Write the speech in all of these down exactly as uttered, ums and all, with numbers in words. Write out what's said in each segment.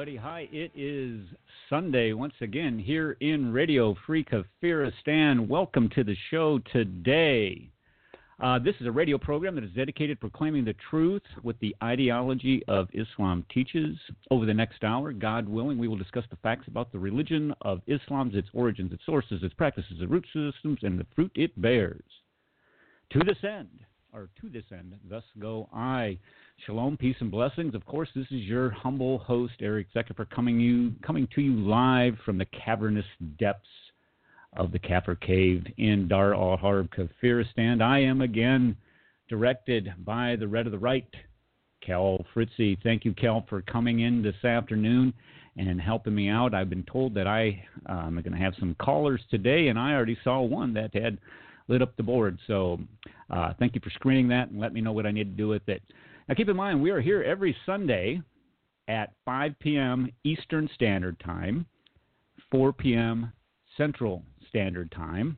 everybody. Hi, it is Sunday once again here in Radio Free Kafiristan. Welcome to the show today. Uh, this is a radio program that is dedicated to proclaiming the truth with the ideology of Islam teaches. Over the next hour, God willing, we will discuss the facts about the religion of Islam, its origins, its sources, its practices, its root systems, and the fruit it bears. To this end, or to this end, thus go I. Shalom, peace, and blessings. Of course, this is your humble host, Eric Zekifer, coming you coming to you live from the cavernous depths of the Kafir Cave in Dar al-Harb, Kafiristan. I am again directed by the Red of the Right, Cal Fritzy. Thank you, Cal, for coming in this afternoon and helping me out. I've been told that I am um, going to have some callers today, and I already saw one that had lit up the board. So uh, thank you for screening that and let me know what I need to do with it. Now, keep in mind, we are here every Sunday at five p.m. Eastern Standard Time, four p.m. Central Standard Time.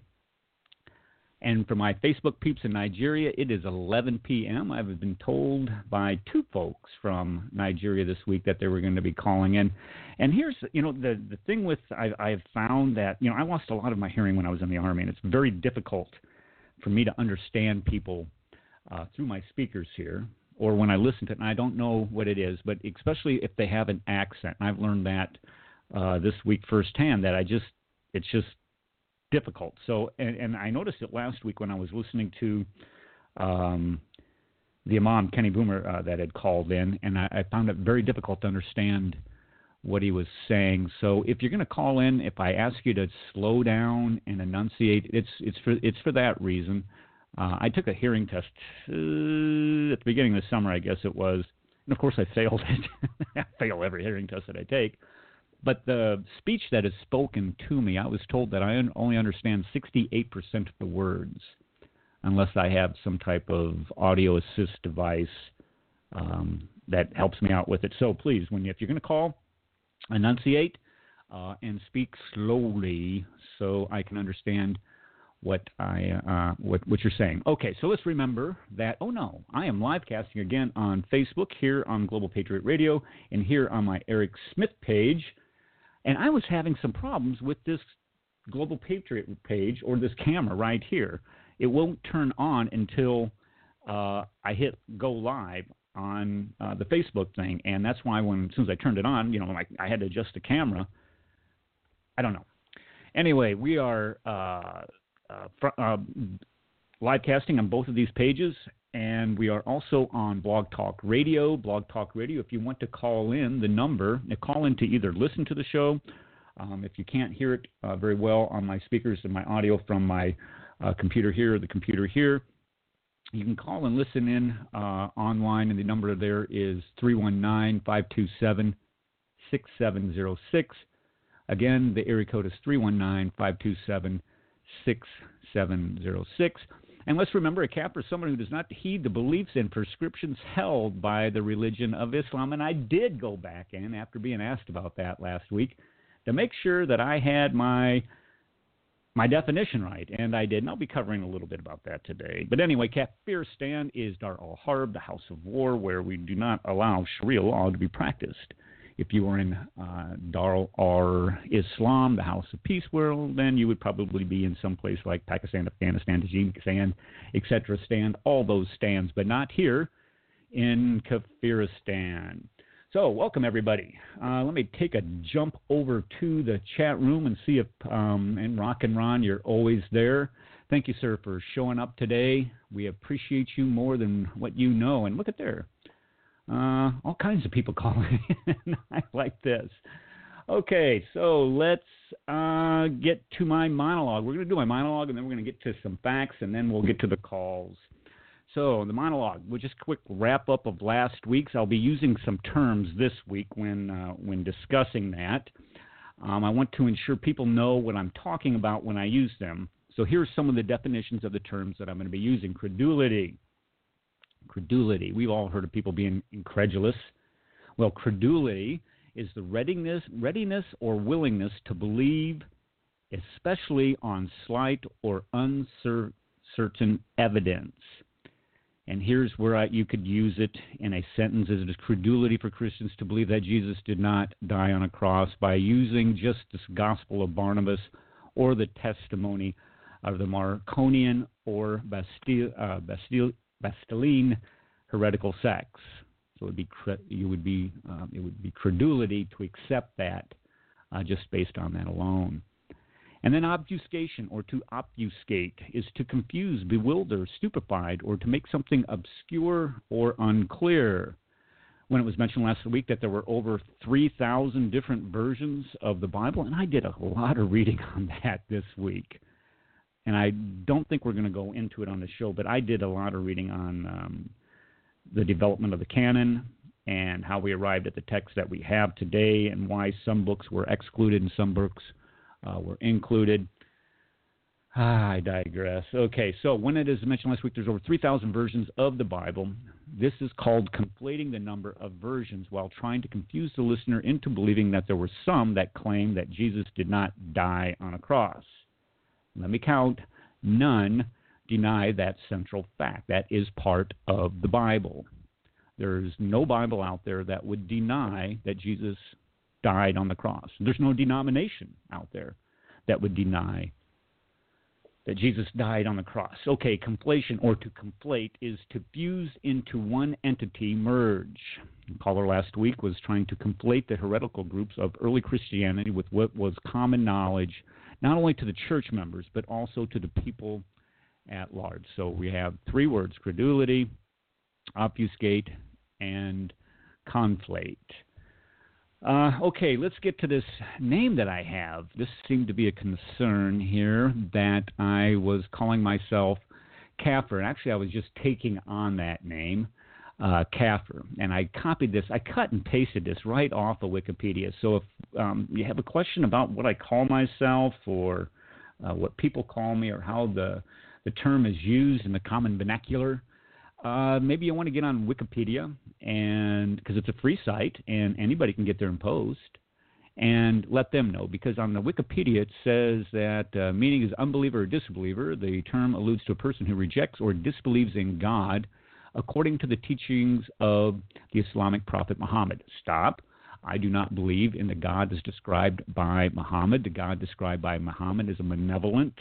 And for my Facebook peeps in Nigeria, it is eleven p.m. I've been told by two folks from Nigeria this week that they were going to be calling in. And here's, you know, the, the thing with, I, I've found that, you know, I lost a lot of my hearing when I was in the Army, and it's very difficult for me to understand people uh, through my speakers here, or when I listen to it, and I don't know what it is, but especially if they have an accent. And I've learned that uh, this week firsthand, that I just, it's just difficult. So, and, and I noticed it last week when I was listening to um, the Imam, Kenny Boomer, uh, that had called in, and I, I found it very difficult to understand what he was saying. So if you're going to call in, if I ask you to slow down and enunciate, it's it's for it's for that reason. Uh, I took a hearing test uh, at the beginning of the summer, I guess it was, and of course I failed it. I fail every hearing test that I take. But the speech that is spoken to me, I was told that I only understand sixty-eight percent of the words, unless I have some type of audio assist device um, that helps me out with it. So please, when you, if you're going to call, enunciate uh, and speak slowly so I can understand what I uh, what what you're saying. Okay, so let's remember that, oh no, I am live casting again on Facebook, here on Global Patriot Radio, and here on my Eric Smith page. And I was having some problems with this Global Patriot page, or this camera right here. It won't turn on until uh, I hit go live on uh, the Facebook thing. And that's why when, as soon as I turned it on, you know, like I had to adjust the camera. I don't know. Anyway, we are uh, uh, fr- uh, live casting on both of these pages. And we are also on Blog Talk Radio. Blog Talk Radio, if you want to call in, the number, call in to either listen to the show. Um, if you can't hear it uh, very well on my speakers and my audio from my uh, computer here or the computer here, you can call and listen in uh, online, and the number there is three one nine, five two seven, six seven zero six. Again, the area code is three one nine, five two seven, six seven zero six. And let's remember, a Kafir is someone who does not heed the beliefs and prescriptions held by the religion of Islam. And I did go back in, after being asked about that last week, to make sure that I had my my definition right. And I did. And I'll be covering a little bit about that today. But anyway, Kafiristan is Dar al-Harb, the house of war, where we do not allow Sharia law to be practiced. If you were in uh, Dar al-Islam, the house of peace world, then you would probably be in some place like Pakistan, Afghanistan, Tajikistan, et cetera, stand, all those stands, but not here in Kafiristan. So welcome, everybody. Uh, let me take a jump over to the chat room and see if, um, and Rock and Ron, you're always there. Thank you, sir, for showing up today. We appreciate you more than what you know. And look at there. Uh, all kinds of people calling in. I like this. Okay, so let's uh, get to my monologue. We're going to do my monologue, and then we're going to get to some facts, and then we'll get to the calls. So the monologue, we'll just quick wrap up of last week's. I'll be using some terms this week when uh, when discussing that. Um, I want to ensure people know what I'm talking about when I use them. So here's some of the definitions of the terms that I'm going to be using. Credulity. Credulity. We've all heard of people being incredulous. Well, credulity is the readiness, readiness or willingness to believe, especially on slight or uncertain evidence. And here's where I, you could use it in a sentence: as it is credulity for Christians to believe that Jesus did not die on a cross, by using just this gospel of Barnabas or the testimony of the Marcionian or Bastille, uh, Bastille, Bastillean heretical sects. So it would be you would be um, it would be credulity to accept that uh, just based on that alone. And then obfuscation, or to obfuscate, is to confuse, bewilder, stupefied, or to make something obscure or unclear. When it was mentioned last week that there were over three thousand different versions of the Bible, and I did a lot of reading on that this week. And I don't think we're going to go into it on the show, but I did a lot of reading on um, the development of the canon and how we arrived at the text that we have today and why some books were excluded and some books Uh, were included. Ah, I digress. Okay, so when it is mentioned last week, there's over three thousand versions of the Bible. This is called conflating the number of versions while trying to confuse the listener into believing that there were some that claim that Jesus did not die on a cross. Let me count. None deny that central fact. That is part of the Bible. There's no Bible out there that would deny that Jesus died on the cross. There's no denomination out there that would deny that Jesus died on the cross. Okay, conflation, or to conflate, is to fuse into one entity, merge. The caller last week was trying to conflate the heretical groups of early Christianity with what was common knowledge, not only to the church members, but also to the people at large. So we have three words: credulity, obfuscate, and conflate. Uh, okay, let's get to this name that I have. This seemed to be a concern here, that I was calling myself Kaffir. And actually, I was just taking on that name, uh, Kaffir. And I copied this. I cut and pasted this right off of Wikipedia. So if um, you have a question about what I call myself, or uh, what people call me, or how the, the term is used in the common vernacular, Uh, maybe you want to get on Wikipedia, and because it's a free site and anybody can get there and post, and let them know. Because on the Wikipedia it says that uh, meaning is unbeliever or disbeliever. The term alludes to a person who rejects or disbelieves in God according to the teachings of the Islamic prophet Muhammad. Stop. I do not believe in the God as described by Muhammad. The God described by Muhammad is a malevolent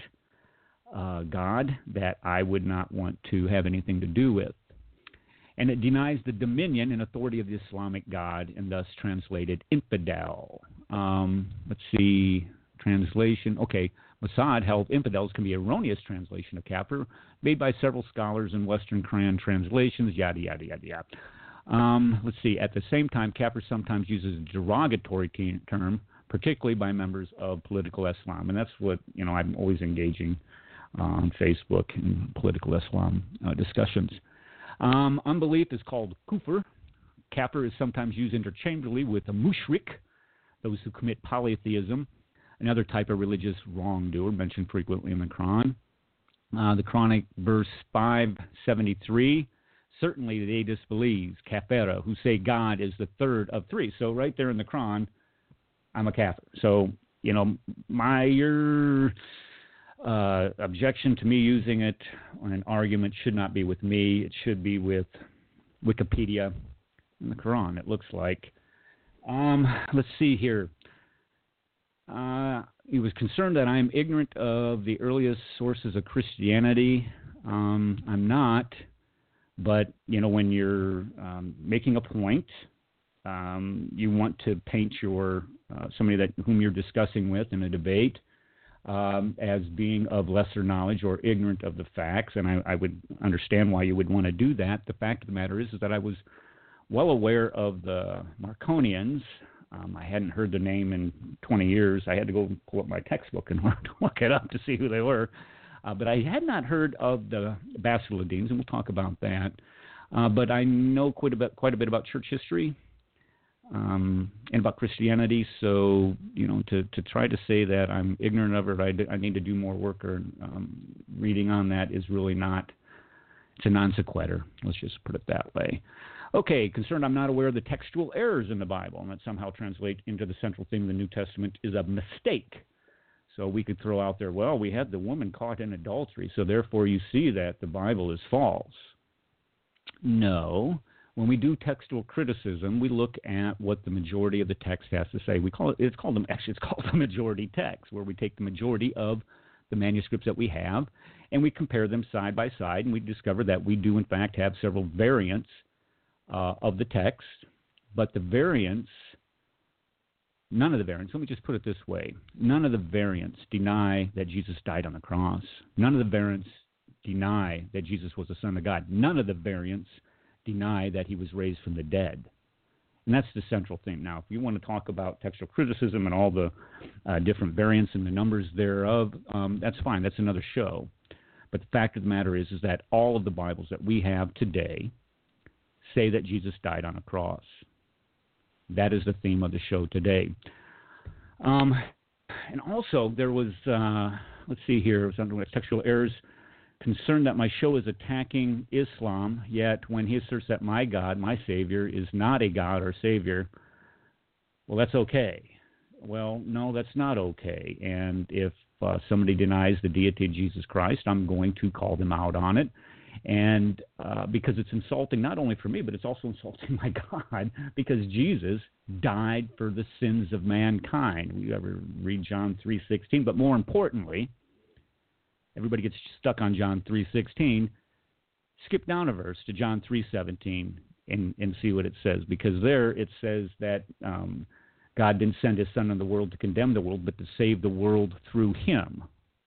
Uh, God that I would not want to have anything to do with. And it denies the dominion and authority of the Islamic God, and thus translated infidel. Um, let's see, translation. Okay, Mossad held infidels can be erroneous translation of Kaffir, made by several scholars in Western Quran translations, yada, yada, yada, yada. Um, let's see, at the same time, Kaffir sometimes uses a derogatory te- term, particularly by members of political Islam. And that's what, you know, I'm always engaging on Facebook in political Islam uh, discussions. Um, unbelief is called kufr. Kaffir is sometimes used interchangeably with a mushrik, those who commit polytheism, another type of religious wrongdoer mentioned frequently in the Quran. Uh, the Quranic verse five seventy-three, certainly they disbelieve, kafara, who say God is the third of three. So right there in the Quran, I'm a kafir. So, you know, my, your... Uh, objection to me using it on an argument should not be with me. It should be with Wikipedia and the Quran, it looks like. Um, let's see here. Uh, he was concerned that I am ignorant of the earliest sources of Christianity. Um, I'm not, but, you know, when you're um, making a point, um, you want to paint your uh, somebody that whom you're discussing with in a debate Um, as being of lesser knowledge or ignorant of the facts, and I, I would understand why you would want to do that. The fact of the matter is, is that I was well aware of the Marcionians. Um, I hadn't heard the name in twenty years. I had to go pull up my textbook in order to look it up to see who they were. Uh, but I had not heard of the Basileidines, and we'll talk about that. Uh, but I know quite a bit, quite a bit about church history. Um, and about Christianity, so, you know, to, to try to say that I'm ignorant of it, I, I need to do more work or um, reading on that is really not, it's a non sequitur. Let's just put it that way. Okay, concerned I'm not aware of the textual errors in the Bible and that somehow translate into the central theme of the New Testament is a mistake. So we could throw out there, well, we had the woman caught in adultery, so therefore you see that the Bible is false. No. When we do textual criticism, we look at what the majority of the text has to say. We call it, it's called, actually, it's called the majority text, where we take the majority of the manuscripts that we have, and we compare them side by side, and we discover that we do, in fact, have several variants uh, of the text, but the variants, none of the variants, let me just put it this way, none of the variants deny that Jesus died on the cross. None of the variants deny that Jesus was the Son of God. None of the variants deny that he was raised from the dead. And that's the central thing. Now, if you want to talk about textual criticism and all the uh, different variants and the numbers thereof, um, that's fine. That's another show. But the fact of the matter is, is that all of the Bibles that we have today say that Jesus died on a cross. That is the theme of the show today. Um, and also, there was, uh, let's see here, something like textual errors. Concerned that my show is attacking Islam, yet when he asserts that my God, my Savior, is not a God or Savior, well, that's okay. Well, no, that's not okay. And if uh, somebody denies the deity of Jesus Christ, I'm going to call them out on it. And uh, because it's insulting not only for me, but it's also insulting my God, because Jesus died for the sins of mankind. We ever read John three sixteen, but more importantly, everybody gets stuck on John three sixteen. Skip down a verse to John three seventeen and, and see what it says, because there it says that um, God didn't send his Son in the world to condemn the world, but to save the world through him.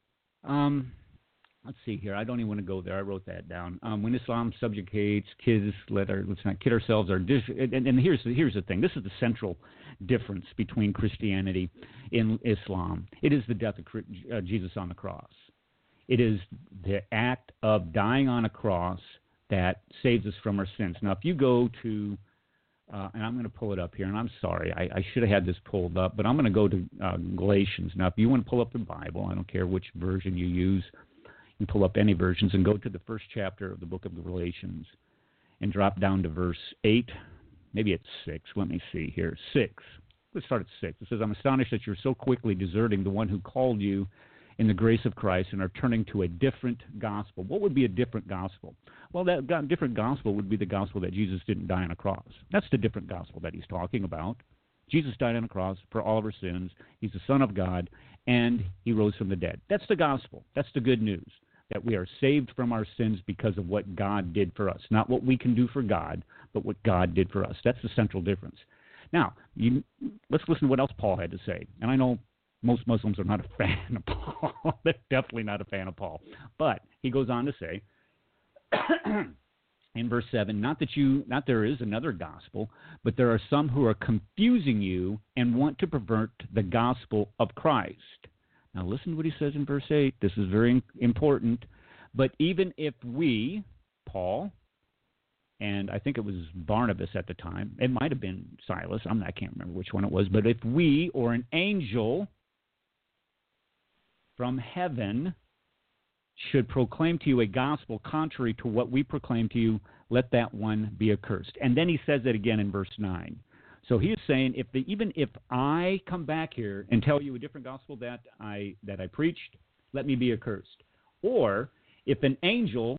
Um, let's see here. I don't even want to go there. I wrote that down. Um, when Islam subjugates kids, let our, let's not kid ourselves. Our dis- and, and here's the, here's the thing. This is the central difference between Christianity and Islam. It is the death of uh, Jesus on the cross. It is the act of dying on a cross that saves us from our sins. Now, if you go to, uh, and I'm going to pull it up here, and I'm sorry, I, I should have had this pulled up, but I'm going to go to uh, Galatians. Now, if you want to pull up the Bible, I don't care which version you use, you can pull up any versions and go to the first chapter of the book of the Galatians and drop down to verse eight. Maybe it's six. Let me see here. Six. Let's start at six. It says, I'm astonished that you're so quickly deserting the one who called you in the grace of Christ and are turning to a different gospel. What would be a different gospel? Well, that different gospel would be the gospel that Jesus didn't die on a cross. That's the different gospel that he's talking about. Jesus died on a cross for all of our sins. He's the Son of God, and he rose from the dead. That's the gospel. That's the good news, that we are saved from our sins because of what God did for us. Not what we can do for God, but what God did for us. That's the central difference. Now, you, let's listen to what else Paul had to say. And I know most Muslims are not a fan of Paul. They're definitely not a fan of Paul. But he goes on to say, in verse seven, not that you, not there is another gospel, but there are some who are confusing you and want to pervert the gospel of Christ. Now listen to what he says in verse eight. This is very important. But even if we, Paul, and I think it was Barnabas at the time, it might have been Silas, I'm not, I can't remember which one it was, but if we or an angel from heaven should proclaim to you a gospel contrary to what we proclaim to you, let that one be accursed. And then he says it again in verse nine. So he is saying, if the, even if I come back here and tell you a different gospel that I that I preached, let me be accursed. Or if an angel,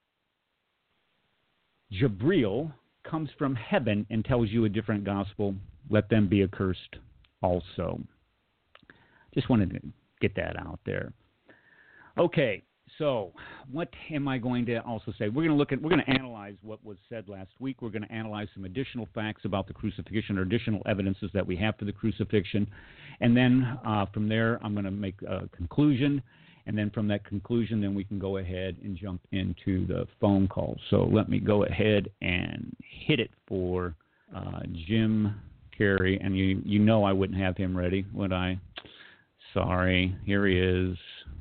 Jabril, comes from heaven and tells you a different gospel, let them be accursed also. Just wanted to get that out there. Okay, so what am I going to also say? We're going to look at, we're going to analyze what was said last week. We're going to analyze some additional facts about the crucifixion or additional evidences that we have for the crucifixion. And then uh, from there, I'm going to make a conclusion. And then from that conclusion, then we can go ahead and jump into the phone call. So let me go ahead and hit it for uh, Jim Carey. And you, you know I wouldn't have him ready, would I? Sorry, here he is.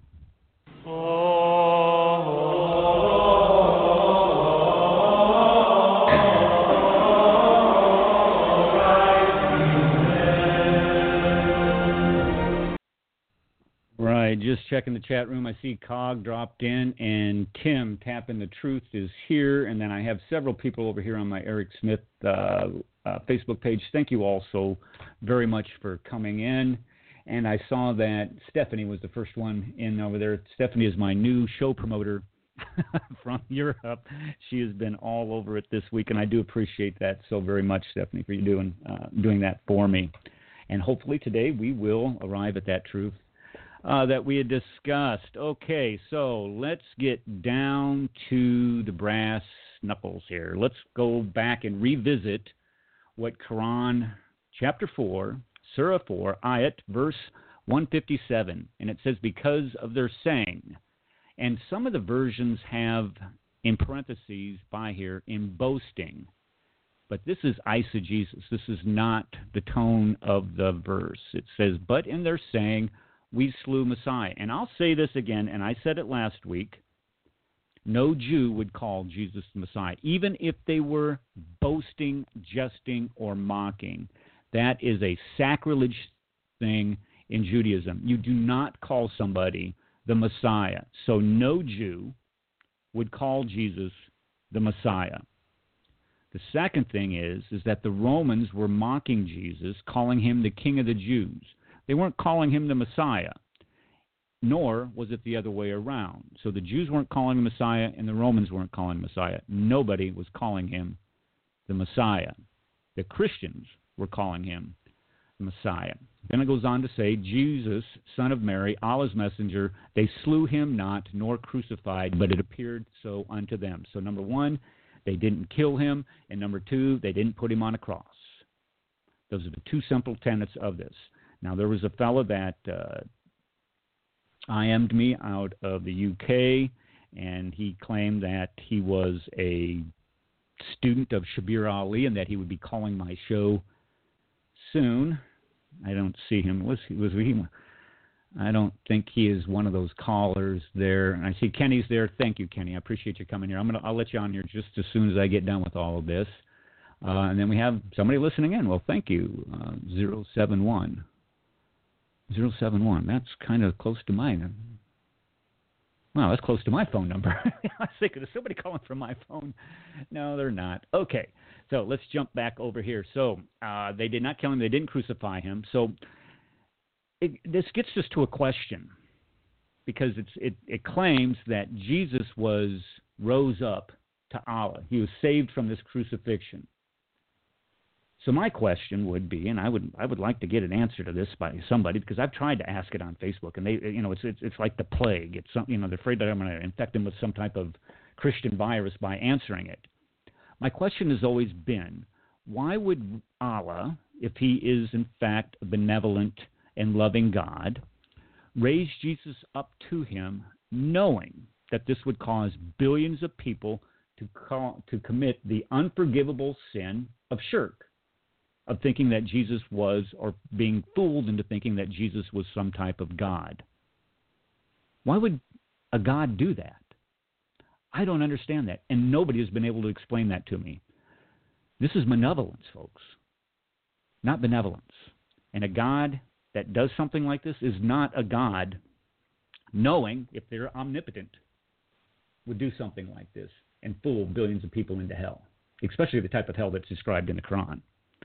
Right, just checking the chat room. I see Cog dropped in, and Tim, Tapping the Truth, is here. And then I have several people over here on my Eric Smith uh, uh, Facebook page. Thank you all so very much for coming in. And I saw that Stephanie was the first one in over there. Stephanie is my new show promoter from Europe. She has been all over it this week, and I do appreciate that so very much, Stephanie, for you doing uh, doing that for me. And hopefully today we will arrive at that truth uh, that we had discussed. Okay, so let's get down to the brass knuckles here. Let's go back and revisit what Quran chapter four, Surah four, ayat, verse one fifty-seven. And it says, because of their saying. And some of the versions have, in parentheses by here, in boasting. But this is eisegesis. This is not the tone of the verse. It says, but in their saying, we slew Messiah. And I'll say this again, and I said it last week. No Jew would call Jesus the Messiah, even if they were boasting, jesting, or mocking. That is a sacrilege thing in Judaism. You do not call somebody the Messiah. So no Jew would call Jesus the Messiah. The second thing is, is that the Romans were mocking Jesus, calling him the King of the Jews. They weren't calling him the Messiah, nor was it the other way around. So the Jews weren't calling him Messiah, and the Romans weren't calling him Messiah. Nobody was calling him the Messiah. The Christians were calling him the Messiah. Then it goes on to say, Jesus, son of Mary, Allah's messenger, they slew him not, nor crucified, but it appeared so unto them. So number one, they didn't kill him, and number two, they didn't put him on a cross. Those are the two simple tenets of this. Now, there was a fellow that uh, I M'd me out of the U K, and he claimed that he was a student of Shabir Ali and that he would be calling my show soon. I don't see him. Was he? Was he? I don't think he is one of those callers there. And I see Kenny's there. Thank you, Kenny. I appreciate you coming here. I'm gonna. I'll let you on here just as soon as I get done with all of this. Uh, and then we have somebody listening in. Well, thank you. Uh, zero seven one. Zero seven one. That's kind of close to mine. Wow, that's close to my phone number. I was thinking, is somebody calling from my phone? No, they're not. Okay, so let's jump back over here. So uh, they did not kill him. They didn't crucify him. So it, this gets us to a question, because it's, it, it claims that Jesus was rose up to Allah. He was saved from this crucifixion. So my question would be, and I would I would like to get an answer to this by somebody, because I've tried to ask it on Facebook, and they, you know, it's it's, it's like the plague. It's some, you know, they're afraid that I'm going to infect them with some type of Christian virus by answering it. My question has always been, why would Allah, if he is in fact a benevolent and loving God, raise Jesus up to him, knowing that this would cause billions of people to call, to commit the unforgivable sin of shirk, of thinking that Jesus was, or being fooled into thinking that Jesus was some type of God? Why would a God do that? I don't understand that, and nobody has been able to explain that to me. This is malevolence, folks, not benevolence. And a God that does something like this is not a God knowing, if they're omnipotent, would do something like this and fool billions of people into hell, especially the type of hell that's described in the Quran.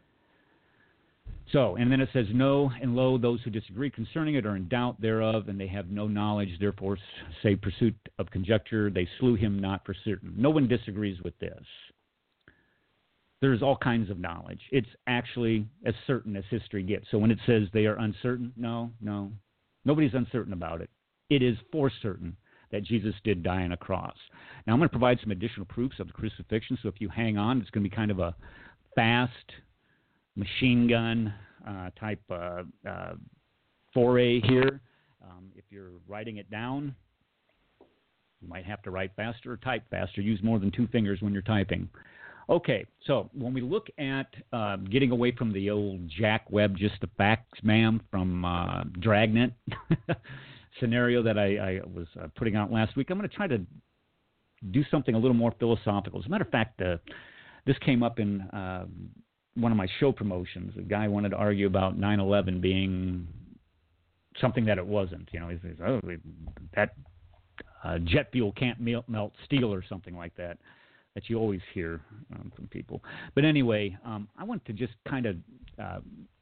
So, and then it says, no, and lo, those who disagree concerning it are in doubt thereof, and they have no knowledge, therefore say pursuit of conjecture, they slew him not for certain. No one disagrees with this. There's all kinds of knowledge. It's actually as certain as history gets. So when it says they are uncertain, no, no, nobody's uncertain about it. It is for certain that Jesus did die on a cross. Now, I'm going to provide some additional proofs of the crucifixion, so if you hang on, it's going to be kind of a fast machine gun uh, type uh, uh, foray here. Um, if you're writing it down, you might have to write faster or type faster. Use more than two fingers when you're typing. Okay, so when we look at uh, getting away from the old Jack Webb, just the facts, ma'am, from uh, Dragnet scenario that I, I was uh, putting out last week, I'm going to try to do something a little more philosophical. As a matter of fact, uh, this came up in uh, one of my show promotions. A guy wanted to argue about nine eleven being something that it wasn't. You know, he says, oh, that uh, jet fuel can't melt steel or something like that, that you always hear um, from people. But anyway, um, I want to just kind of uh,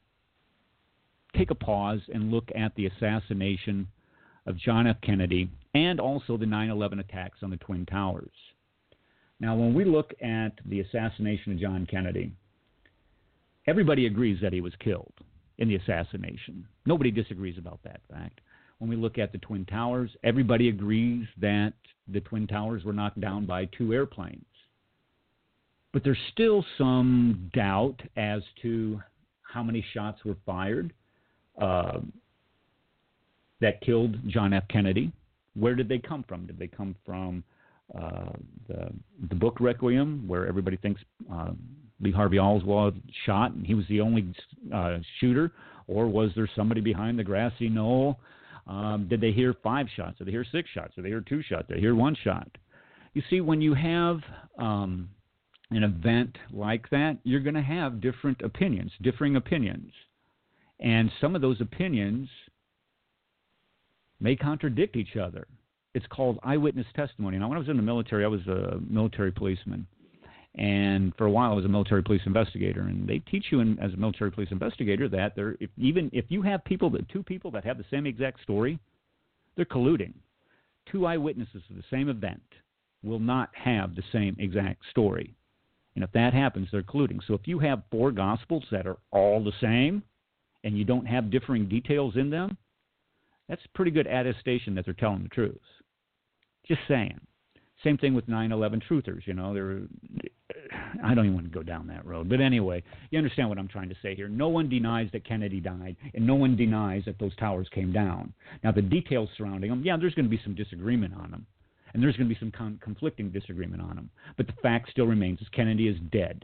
take a pause and look at the assassination of John F. Kennedy and also the nine eleven attacks on the Twin Towers. Now, when we look at the assassination of John Kennedy, everybody agrees that he was killed in the assassination. Nobody disagrees about that fact. When we look at the Twin Towers, everybody agrees that the Twin Towers were knocked down by two airplanes. But there's still some doubt as to how many shots were fired uh, that killed John F. Kennedy. Where did they come from? Did they come from uh, the, the book Requiem, where everybody thinks uh, Lee Harvey Oswald shot and he was the only uh, shooter? Or was there somebody behind the grassy knoll? Um, did they hear five shots? Did they hear six shots? Did they hear two shots? Did they hear one shot? You see, when you have um, an event like that, you're going to have different opinions, differing opinions. And some of those opinions may contradict each other. It's called eyewitness testimony. Now, when I was in the military, I was a military policeman. And for a while, I was a military police investigator. And they teach you in, as a military police investigator that there, if, even if you have people, that two people that have the same exact story, they're colluding. Two eyewitnesses of the same event will not have the same exact story. And if that happens, they're colluding. So if you have four Gospels that are all the same and you don't have differing details in them, that's a pretty good attestation that they're telling the truth. Just saying. Same thing with nine eleven truthers. You know, they're, I don't even want to go down that road. But anyway, you understand what I'm trying to say here. No one denies that Kennedy died, and no one denies that those towers came down. Now, the details surrounding them, yeah, there's going to be some disagreement on them, and there's going to be some con- conflicting disagreement on them. But the fact still remains is Kennedy is dead.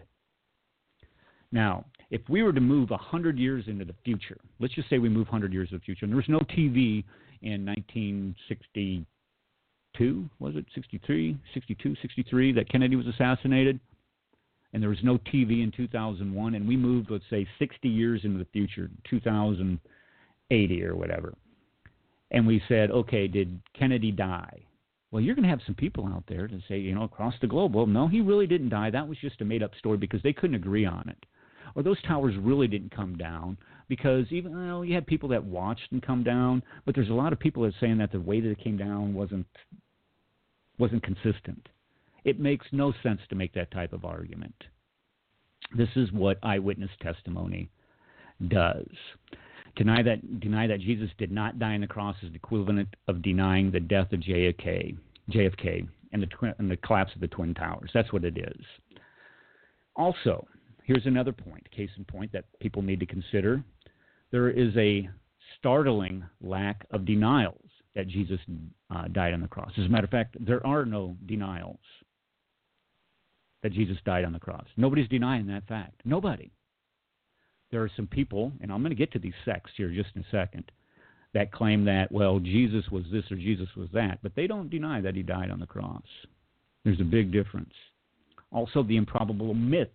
Now, if we were to move one hundred years into the future, let's just say we move one hundred years into the future, and there was no T V in nineteen sixty-two, was it, sixty-three, sixty-two, sixty-three, that Kennedy was assassinated, and there was no T V in two thousand one, and we moved, let's say, sixty years into the future, two thousand eighty or whatever, and we said, okay, did Kennedy die? Well, you're going to have some people out there to say, you know, across the globe, well, no, he really didn't die. That was just a made-up story because they couldn't agree on it. Or those towers really didn't come down because even, well, you had people that watched them come down, but there's a lot of people that are saying that the way that it came down wasn't wasn't consistent. It makes no sense to make that type of argument. This is what eyewitness testimony does. Deny that deny that Jesus did not die on the cross is the equivalent of denying the death of J F K, J F K and the twi- and the collapse of the Twin Towers. That's what it is. Also, here's another point, case in point, that people need to consider. There is a startling lack of denials that Jesus uh, died on the cross. As a matter of fact, there are no denials that Jesus died on the cross. Nobody's denying that fact. Nobody. There are some people, and I'm going to get to these sects here just in a second, that claim that, well, Jesus was this or Jesus was that, but they don't deny that he died on the cross. There's a big difference. Also, the improbable myth.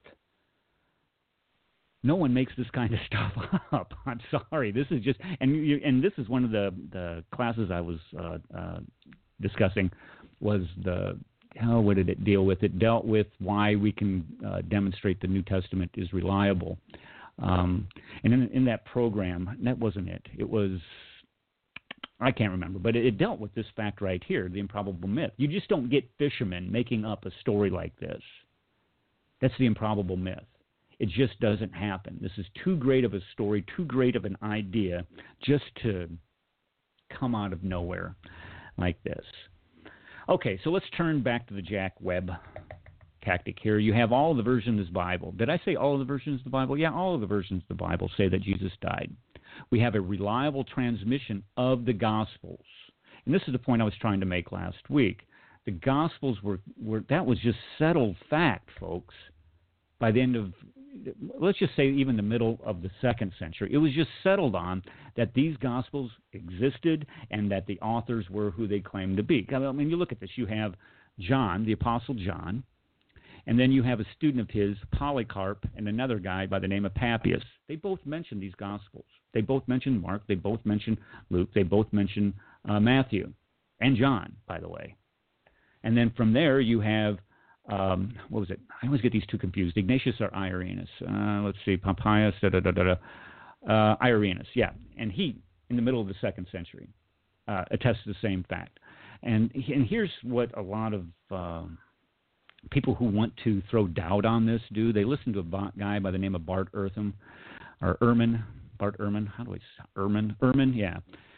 No one makes this kind of stuff up. I'm sorry. This is just, and you, and this is one of the, the classes I was uh, uh, discussing was the, how what did it deal with? It dealt with why we can uh, demonstrate the New Testament is reliable. Um, and in, in that program, that wasn't it. It was, I can't remember, but it, it dealt with this fact right here, the improbable myth. You just don't get fishermen making up a story like this. That's the improbable myth. It just doesn't happen. This is too great of a story, too great of an idea just to come out of nowhere like this. Okay, so let's turn back to the Jack Webb tactic here. You have all of the versions of the Bible. Did I say all of the versions of the Bible? Yeah, all of the versions of the Bible say that Jesus died. We have a reliable transmission of the Gospels. And this is the point I was trying to make last week. The Gospels were, were that was just settled fact, folks. By the end of, let's just say even the middle of the second century, it was just settled on that these Gospels existed and that the authors were who they claimed to be. I mean, you look at this. You have John, the Apostle John, and then you have a student of his, Polycarp, and another guy by the name of Papias. They both mention these Gospels. They both mention Mark. They both mention Luke. They both mention uh, Matthew and John, by the way. And then from there you have, um, what was it? I always get these two confused. Ignatius or Irenaeus? Uh, let's see, Pompeius, da da da da da. Uh, Irenaeus, yeah. And he, in the middle of the second century, uh, attests to the same fact. And, and here's what a lot of uh, people who want to throw doubt on this do. They listen to a guy by the name of Bart Ehrman, or Ehrman, Bart Ehrman, how do I say Ehrman? Ehrman, yeah.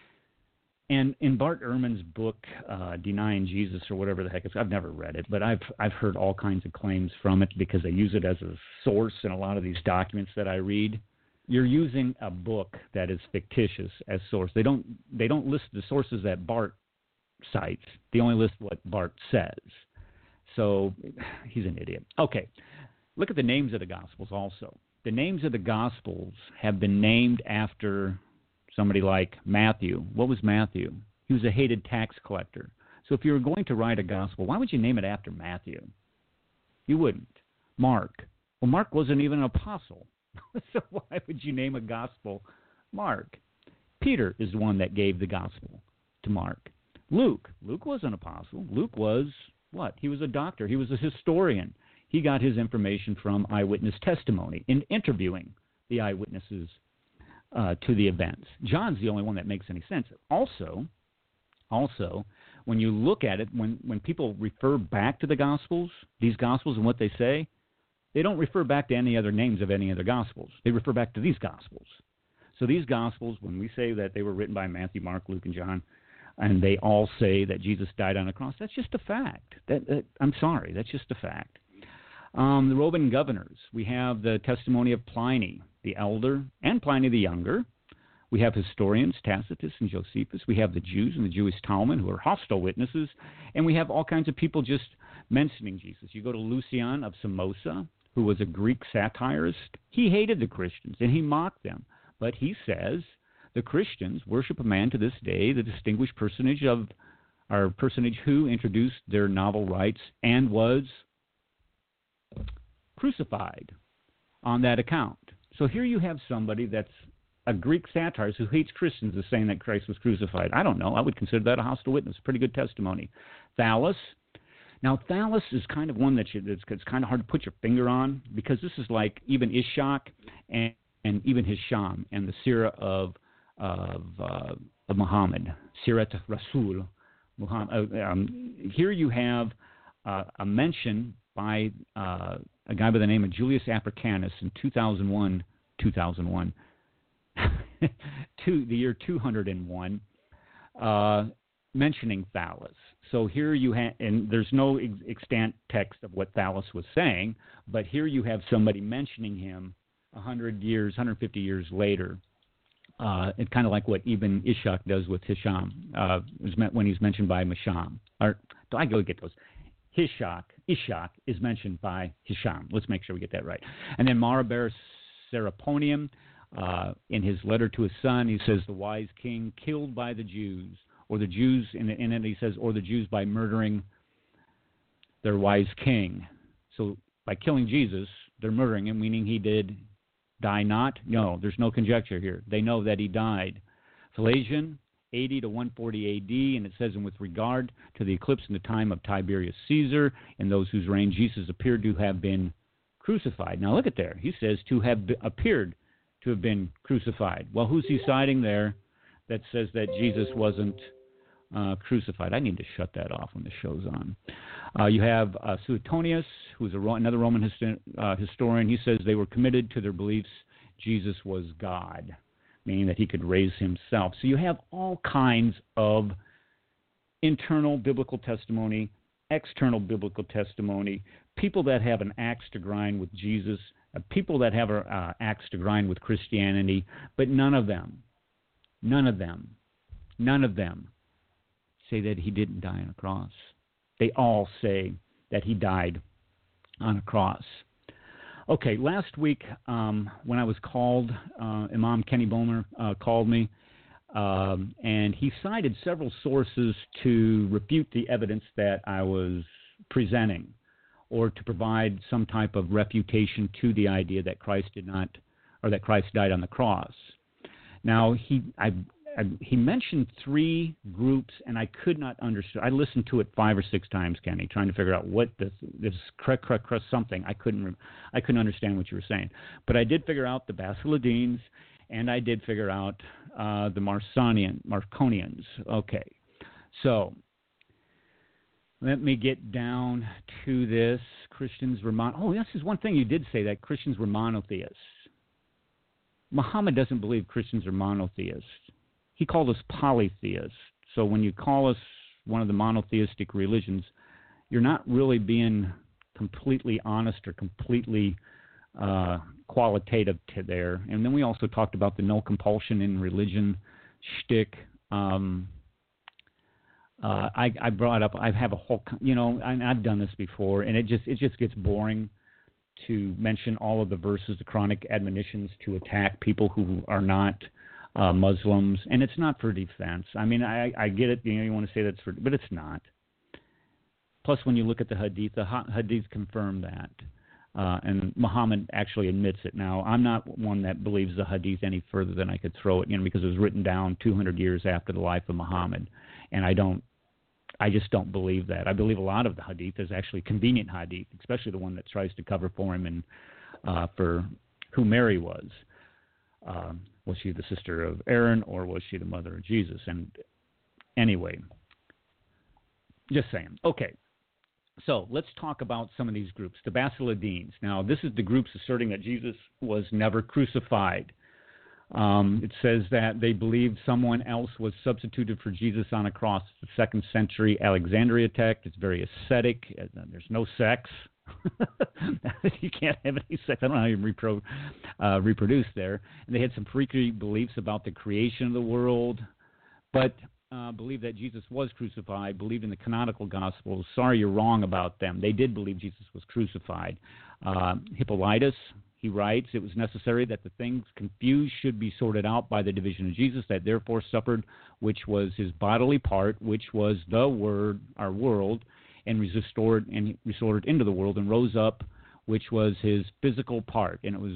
And in Bart Ehrman's book, uh, Denying Jesus, or whatever the heck it's, I've never read it, but I've I've heard all kinds of claims from it because they use it as a source in a lot of these documents that I read. You're using a book that is fictitious as source. They don't they don't list the sources that Bart cites. They only list what Bart says. So he's an idiot. Okay, look at the names of the Gospels also. The names of the Gospels have been named after somebody like Matthew. What was Matthew? He was a hated tax collector. So if you were going to write a gospel, why would you name it after Matthew? You wouldn't. Mark. Well, Mark wasn't even an apostle. So why would you name a gospel Mark? Peter is the one that gave the gospel to Mark. Luke. Luke was an apostle. Luke was what? He was a doctor. He was a historian. He got his information from eyewitness testimony in interviewing the eyewitnesses Uh, to the events. John's the only one that makes any sense. Also, also, when you look at it, when, when people refer back to the Gospels, these Gospels and what they say, they don't refer back to any other names of any other Gospels. They refer back to these Gospels. So these Gospels, when we say that they were written by Matthew, Mark, Luke, and John, and they all say that Jesus died on a cross, that's just a fact. That, that I'm sorry, that's just a fact. Um, the Roman governors, we have the testimony of Pliny the elder and Pliny the younger. We have historians, Tacitus and Josephus. We have the Jews and the Jewish Talmud, who are hostile witnesses. And we have all kinds of people just mentioning Jesus. You go to Lucian of Samosa, who was a Greek satirist. He hated the Christians, and he mocked them. But he says the Christians worship a man to this day, the distinguished personage of our personage who introduced their novel rites and was crucified on that account. So here you have somebody that's a Greek satirist who hates Christians is saying that Christ was crucified. I don't know. I would consider that a hostile witness. Pretty good testimony. Thallus. Now, Thallus is kind of one that you, it's, it's kind of hard to put your finger on because this is like even Ishaq and, and even Hisham and the Sirah of of, uh, of Muhammad, Sirat Rasul. Muhammad. Uh, um, here you have uh, a mention by uh, a guy by the name of Julius Africanus in two thousand one, two thousand one, to the year two hundred one, uh, mentioning Thallus. So here you have, and there's no ex- extant text of what Thallus was saying, but here you have somebody mentioning him one hundred years, one hundred fifty years later. Uh, it's kind of like what Ibn Ishaq does with Hisham, uh, when he's mentioned by Misham. Or, do I go get those? Hishak, Ishaq is mentioned by Hisham. Let's make sure we get that right. And then Maraber Seraponium, uh, in his letter to his son, he says, the wise king killed by the Jews, or the Jews, in, in it he says, or the Jews by murdering their wise king. So by killing Jesus, they're murdering him, meaning he did die not? No, there's no conjecture here. They know that he died. Phalasian, eighty to one forty A D, and it says, and with regard to the eclipse in the time of Tiberius Caesar and those whose reign Jesus appeared to have been crucified. Now look at there. He says to have be, appeared to have been crucified. Well, who's he citing there that says that Jesus wasn't uh, crucified? I need to shut that off when the show's on. Uh, you have uh, Suetonius, who's a, another Roman histo- uh, historian. He says they were committed to their beliefs Jesus was God, meaning that he could raise himself. So you have all kinds of internal biblical testimony, external biblical testimony, people that have an axe to grind with Jesus, uh, people that have an uh, axe to grind with Christianity, but none of them, none of them, none of them say that he didn't die on a cross. They all say that he died on a cross. Okay, last week um, when I was called, uh, Imam Kenny Bomer uh, called me, um, and he cited several sources to refute the evidence that I was presenting, or to provide some type of refutation to the idea that Christ did not, or that Christ died on the cross. Now, he I, I, he mentioned three groups, and I could not understand. I listened to it five or six times, Kenny, trying to figure out what this this cr cr cr something. I couldn't I couldn't understand what you were saying, but I did figure out the Basileidines, and I did figure out uh, the Marcionian Marconians. Okay, so Let me get down to this. Christians were mon- Oh, this is one thing you did say, that Christians were monotheists. Muhammad doesn't believe Christians are monotheists. He called us polytheists. So when you call us one of the monotheistic religions, you're not really being completely honest or completely uh, qualitative to there. And then we also talked about the no compulsion in religion shtick. Um, uh, I, I brought up, I have a whole, you know, I, I've done this before, and it just it just gets boring to mention all of the verses, the Quranic admonitions to attack people who are not uh, Muslims, and it's not for defense. I mean, I, I get it, you know, you want to say that's for, but it's not. Plus, when you look at the Hadith, the Hadith confirm that, uh, and Muhammad actually admits it. Now, I'm not one that believes the Hadith any further than I could throw it, you know, because it was written down two hundred years after the life of Muhammad, and I don't, I just don't believe that. I believe a lot of the Hadith is actually convenient Hadith, especially the one that tries to cover for him and uh, for who Mary was. Uh, was she the sister of Aaron, or was she the mother of Jesus? And anyway, just saying. Okay. So let's talk about some of these groups. The Basileidines. Now, this is the groups asserting that Jesus was never crucified. Um, it says that they believed someone else was substituted for Jesus on a cross. The second century Alexandria text. It's very ascetic. There's no sex. You can't have any sex. I don't know how you repro, uh, reproduce there. And they had some freaky beliefs about the creation of the world, but uh, believed that Jesus was crucified, believed in the canonical Gospels. Sorry, you're wrong about them. They did believe Jesus was crucified. Uh, Hippolytus, he writes, it was necessary that the things confused should be sorted out by the division of Jesus, that therefore suffered, which was his bodily part, which was the word, our world, and restored and restored into the world, and rose up, which was his physical part, and it was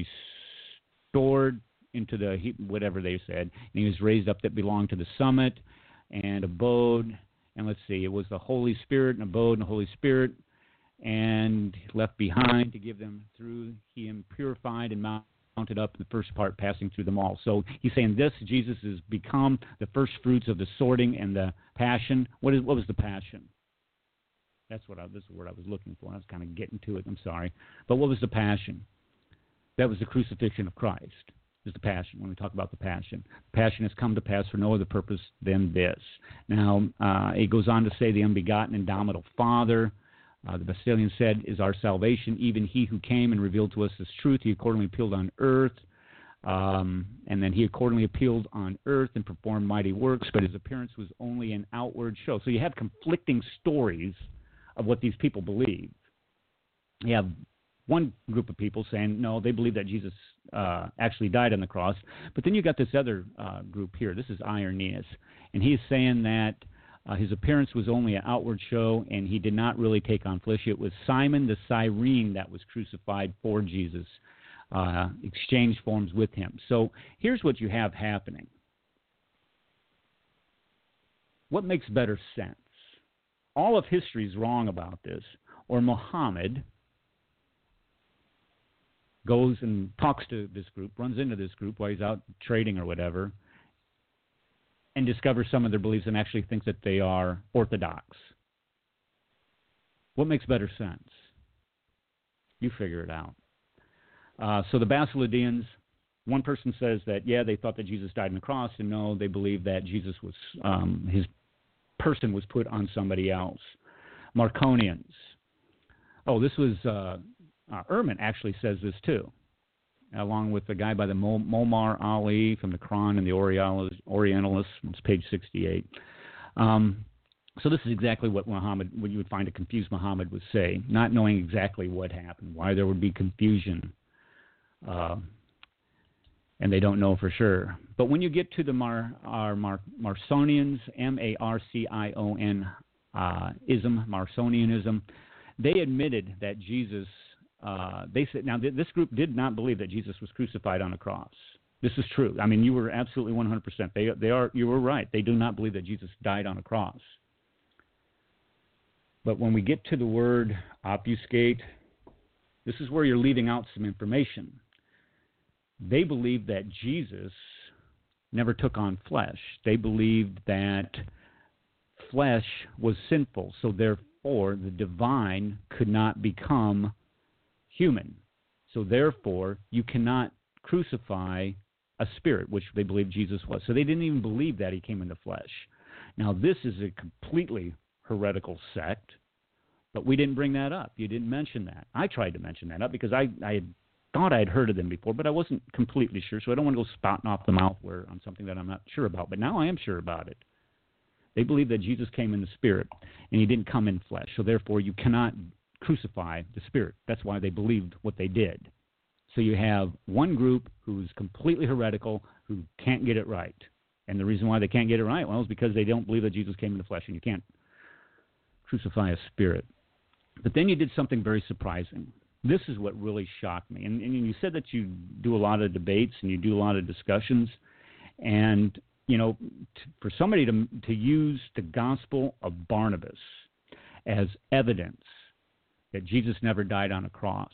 restored into the, whatever they said, and he was raised up that belonged to the summit, and abode, and let's see, it was the Holy Spirit, and abode in the Holy Spirit, and left behind to give them through him purified and mounted up in the first part, passing through them all. So he's saying this, Jesus has become the first fruits of the sorting and the passion. What is what was the passion? That's what I, this is the word I was looking for. I was kind of getting to it. I'm sorry. But what was the passion? That was the crucifixion of Christ. Is the passion. When we talk about the passion, the passion has come to pass for no other purpose than this. Now, uh, it goes on to say the unbegotten, indomitable Father. Uh, the Bastilian said, is our salvation. Even he who came and revealed to us this truth, he accordingly appealed on earth. Um, and then he accordingly appealed on earth and performed mighty works, but his appearance was only an outward show. So you have conflicting stories of what these people believe. You have one group of people saying, no, they believe that Jesus uh, actually died on the cross. But then you got this other uh, group here. This is Irenaeus. And he's saying that uh, his appearance was only an outward show, and he did not really take on flesh. It was Simon the Cyrene that was crucified for Jesus, uh, exchanged forms with him. So here's what you have happening. What makes better sense? All of history is wrong about this, or Muhammad goes and talks to this group, runs into this group while he's out trading or whatever, and discovers some of their beliefs and actually thinks that they are orthodox. What makes better sense? You figure it out. Uh, so the Basileidines, one person says that, yeah, they thought that Jesus died on the cross, and no, they believe that Jesus was, um, his person was put on somebody else. Marconians. Oh, this was... Uh, Uh, Ehrman actually says this too, along with the guy by the Mo- Momar Ali from the Quran and the Orientalists. It's page sixty-eight. Um, so this is exactly what Muhammad, what you would find a confused Muhammad would say, not knowing exactly what happened, why there would be confusion, uh, and they don't know for sure. But when you get to the Mar, our Mar, Marcionians, M A R C I O N uh, ism, Marcionianism, they admitted that Jesus. Uh, they said now th- this group did not believe that Jesus was crucified on a cross. This is true. I mean, you were absolutely one hundred percent. They they are you were right. They do not believe that Jesus died on a cross. But when we get to the word obfuscate, this is where you're leaving out some information. They believed that Jesus never took on flesh. They believed that flesh was sinful, so therefore the divine could not become human. So therefore you cannot crucify a spirit, which they believed Jesus was. So they didn't even believe that he came in the flesh. Now this is a completely heretical sect, but we didn't bring that up. You didn't mention that. I tried to mention that up because I, I had thought I had heard of them before, but I wasn't completely sure, so I don't want to go spouting off the mouth where on something that I'm not sure about. But now I am sure about it. They believe that Jesus came in the spirit, and he didn't come in flesh. So therefore, you cannot crucify the spirit. That's why they believed what they did. So you have one group who's completely heretical, who can't get it right. And the reason why they can't get it right, well, is because they don't believe that Jesus came in the flesh, and you can't crucify a spirit. But then you did something very surprising. This is what really shocked me. And, and you said that you do a lot of debates and you do a lot of discussions. And, you know, t- for somebody to, to use the gospel of Barnabas as evidence that Jesus never died on a cross,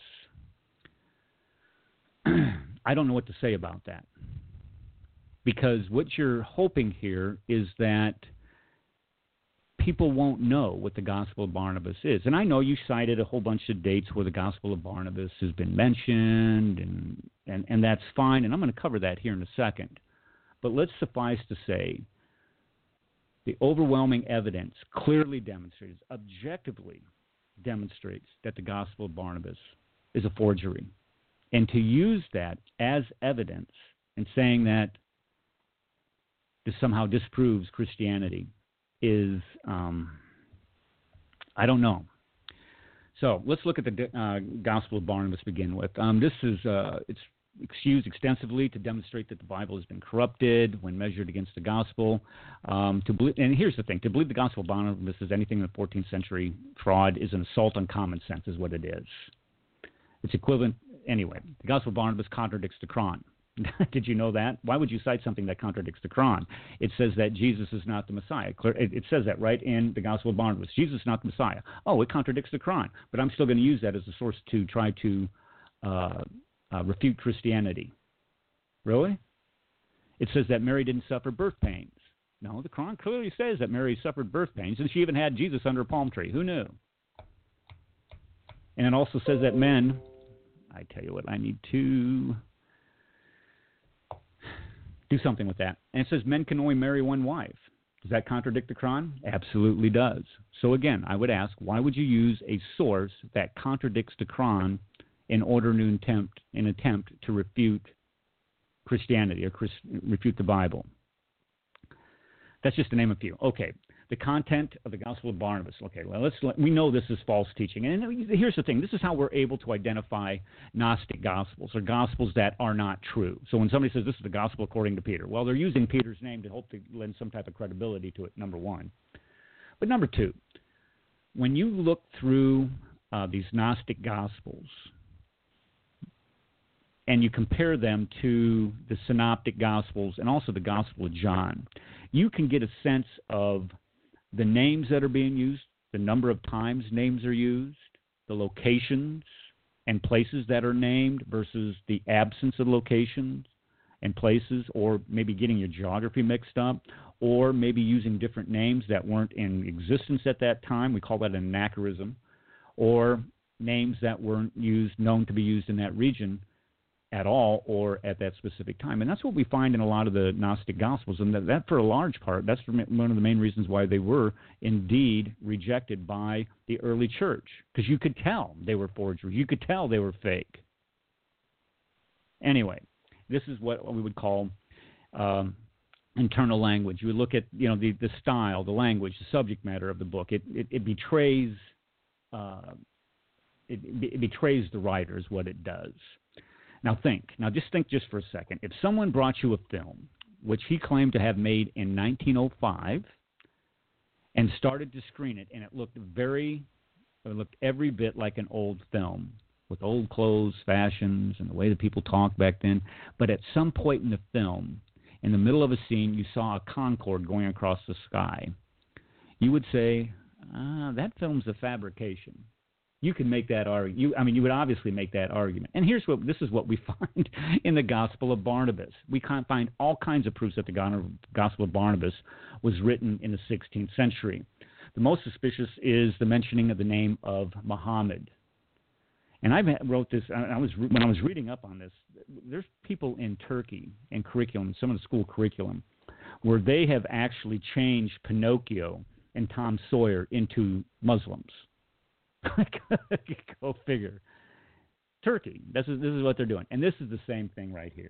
I don't know what to say about that. Because what you're hoping here is that people won't know what the Gospel of Barnabas is. And I know you cited a whole bunch of dates where the Gospel of Barnabas has been mentioned, and, and, and that's fine, and I'm going to cover that here in a second. But let's suffice to say, the overwhelming evidence clearly demonstrates, objectively demonstrates, that the Gospel of Barnabas is a forgery. And to use that as evidence and saying that this somehow disproves Christianity is, um, I don't know. So let's look at the uh, Gospel of Barnabas to begin with. Um, this is, uh, it's used extensively to demonstrate that the Bible has been corrupted when measured against the Gospel. Um, to believe, and here's the thing, to believe the Gospel of Barnabas is anything in the fourteenth century fraud is an assault on common sense, is what it is. It's equivalent, anyway, the Gospel of Barnabas contradicts the Quran. Did you know that? Why would you cite something that contradicts the Quran? It says that Jesus is not the Messiah. It says that right in the Gospel of Barnabas. Jesus is not the Messiah. Oh, it contradicts the Quran. But I'm still going to use that as a source to try to uh, uh, refute Christianity. Really? It says that Mary didn't suffer birth pains. No, the Quran clearly says that Mary suffered birth pains, and she even had Jesus under a palm tree. Who knew? And it also says that men, I tell you what, I need to do something with that. And it says men can only marry one wife. Does that contradict the Quran? Absolutely does. So again, I would ask, why would you use a source that contradicts the Quran in order to attempt, in attempt to refute Christianity or Christ, refute the Bible? That's just to name a few. Okay, the content of the Gospel of Barnabas. Okay, well, let's let, we know this is false teaching. And here's the thing. This is how we're able to identify Gnostic Gospels, or Gospels that are not true. So when somebody says this is the Gospel according to Peter, well, they're using Peter's name to hope to lend some type of credibility to it, number one. But number two, when you look through uh, these Gnostic Gospels and you compare them to the Synoptic Gospels and also the Gospel of John, you can get a sense of the names that are being used, the number of times names are used, the locations and places that are named versus the absence of locations and places, or maybe getting your geography mixed up, or maybe using different names that weren't in existence at that time. We call that an anachronism, or names that weren't used, known to be used in that region at all or at that specific time. And that's what we find in a lot of the Gnostic Gospels, and that, that for a large part, that's one of the main reasons why they were indeed rejected by the early church, because you could tell they were forgeries. You could tell they were fake. Anyway, this is what we would call um, internal language. You would look at, you know, the, the style, the language, the subject matter of the book. It, it, it betrays uh, it, it betrays the writer is what it does. Now think, now just think just for a second. If someone brought you a film, which he claimed to have made in nineteen oh five, and started to screen it, and it looked very, it looked every bit like an old film, with old clothes, fashions, and the way that people talked back then, but at some point in the film, in the middle of a scene, you saw a Concorde going across the sky, you would say, ah, that film's a fabrication. You can make that argument. You, I mean, you would obviously make that argument. And here's what this is what we find in the Gospel of Barnabas. We can't find all kinds of proofs that the Gospel of Barnabas was written in the sixteenth century. The most suspicious is the mentioning of the name of Muhammad. And I wrote this. I was when I was reading up on this. There's people in Turkey in curriculum, some of the school curriculum, where they have actually changed Pinocchio and Tom Sawyer into Muslims. Go figure. Turkey. This is this is what they're doing, and this is the same thing right here.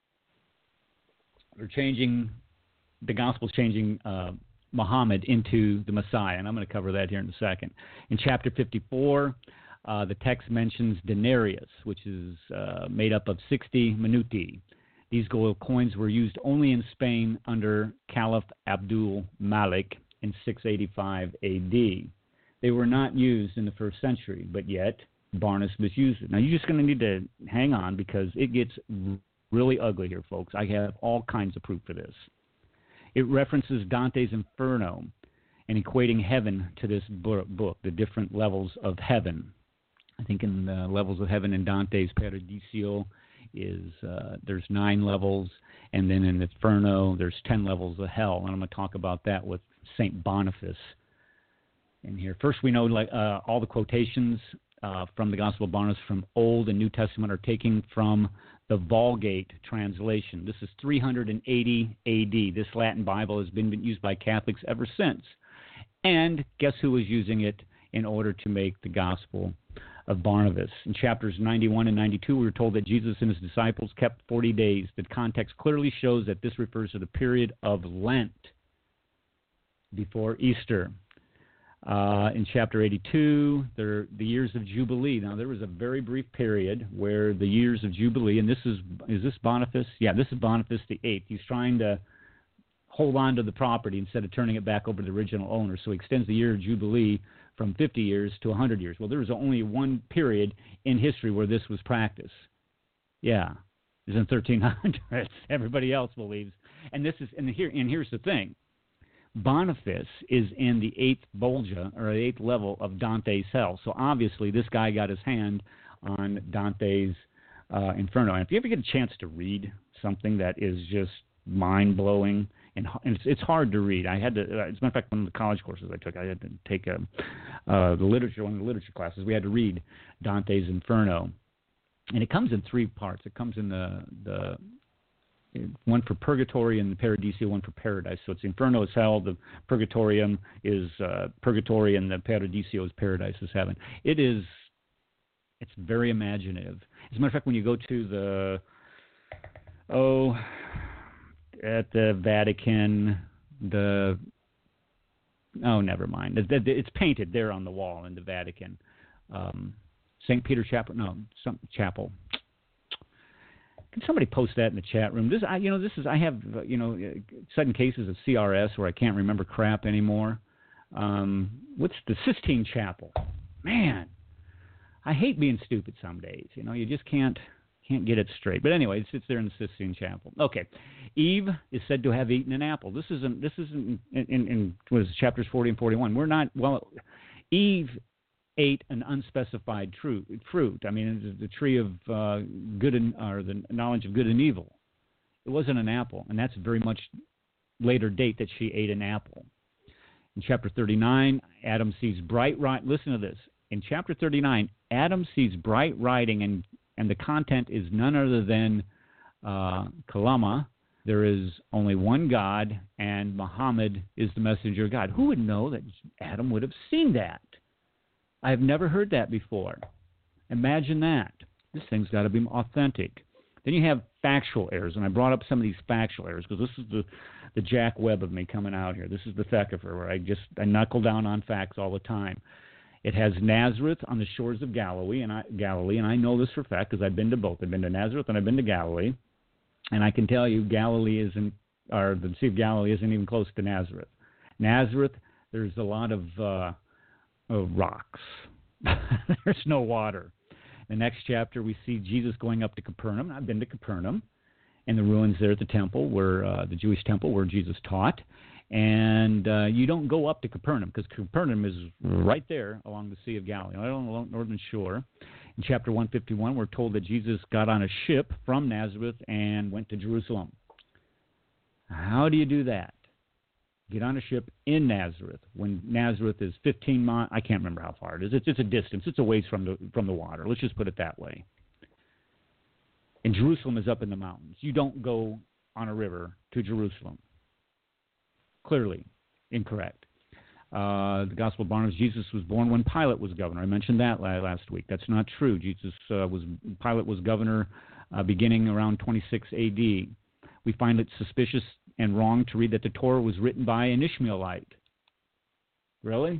They're changing the gospel's changing uh, Muhammad into the Messiah, and I'm going to cover that here in a second. In chapter fifty-four, uh, the text mentions denarius, which is uh, made up of sixty minuti. These gold coins were used only in Spain under Caliph Abdul Malik in six eighty-five A D. They were not used in the first century, but yet Barnabas used it. Now, you're just going to need to hang on because it gets really ugly here, folks. I have all kinds of proof for this. It references Dante's Inferno and equating heaven to this book, the different levels of heaven. I think in the levels of heaven in Dante's Paradiso is uh, there's nine levels, and then in Inferno there's ten levels of hell, and I'm going to talk about that with Saint Boniface in here. First, we know like uh, all the quotations uh, from the Gospel of Barnabas from Old and New Testament are taken from the Vulgate translation. This is three eighty A D. This Latin Bible has been used by Catholics ever since. And guess who was using it in order to make the Gospel of Barnabas? In chapters ninety-one and ninety-two, we were told that Jesus and his disciples kept forty days. The context clearly shows that this refers to the period of Lent before Easter. Uh, in chapter eighty-two, there, the years of Jubilee. Now, there was a very brief period where the years of Jubilee, and this is, is this Boniface? Yeah, this is Boniface the eighth. He's trying to hold on to the property instead of turning it back over to the original owner. So he extends the year of Jubilee from fifty years to one hundred years. Well, there was only one period in history where this was practiced. Yeah, it was in thirteen hundreds. Everybody else believes. And this is, and here, and here's the thing. Boniface is in the eighth bolgia, or the eighth level of Dante's hell. So obviously this guy got his hand on Dante's uh, Inferno. And if you ever get a chance to read something that is just mind-blowing, and, and it's, it's hard to read. I had to, as a matter of fact, one of the college courses I took, I had to take a, uh, the literature, one of the literature classes. We had to read Dante's Inferno. And it comes in three parts. It comes in the the one for purgatory and the Paradiso, one for paradise. So it's Inferno is hell, the Purgatorium is uh, purgatory, and the Paradiso is paradise, is heaven. It is, it's very imaginative. As a matter of fact, when you go to the, oh, at the Vatican, the, oh, never mind. It's painted there on the wall in the Vatican. Um, Saint Peter Chapel, no, some chapel. Can somebody post that in the chat room? This, I, you know, this is I have, uh, you know, sudden cases of C R S where I can't remember crap anymore. Um, what's the Sistine Chapel? Man, I hate being stupid some days. You know, you just can't can't get it straight. But anyway, it sits there in the Sistine Chapel. Okay, Eve is said to have eaten an apple. This isn't. This isn't in, in, in was chapters forty and forty-one. We're not. Well, Eve ate an unspecified fruit. fruit. I mean, the tree of uh, good and or the knowledge of good and evil. It wasn't an apple, and that's very much later date that she ate an apple. In chapter thirty-nine, Adam sees bright light. Listen to this. In chapter thirty-nine, Adam sees bright writing, and and the content is none other than uh, Kalama. There is only one God, and Muhammad is the messenger of God. Who would know that Adam would have seen that? I have never heard that before. Imagine that. This thing's got to be authentic. Then you have factual errors, and I brought up some of these factual errors because this is the, the Jack Webb of me coming out here. This is the Thecapher, where I just I knuckle down on facts all the time. It has Nazareth on the shores of Galilee, and I, Galilee, and I know this for a fact because I've been to both. I've been to Nazareth and I've been to Galilee, and I can tell you Galilee isn't, or the Sea of Galilee isn't even close to Nazareth. Nazareth, there's a lot of uh, Of rocks. There's no water. In the next chapter, we see Jesus going up to Capernaum. I've been to Capernaum, and the ruins there at the temple, where uh, the Jewish temple, where Jesus taught. And uh, you don't go up to Capernaum, because Capernaum is right there along the Sea of Galilee, right on the northern shore. In chapter one fifty-one, we're told that Jesus got on a ship from Nazareth and went to Jerusalem. How do you do that? Get on a ship in Nazareth when Nazareth is fifteen miles. I can't remember how far it is. It's, it's a distance. It's a ways from the from the water. Let's just put it that way. And Jerusalem is up in the mountains. You don't go on a river to Jerusalem. Clearly incorrect. Uh, the Gospel of Barnabas, Jesus was born when Pilate was governor. I mentioned that last week. That's not true. Jesus uh, was Pilate was governor uh, beginning around twenty-six A D. We find it suspicious and wrong to read that the Torah was written by an Ishmaelite. Really?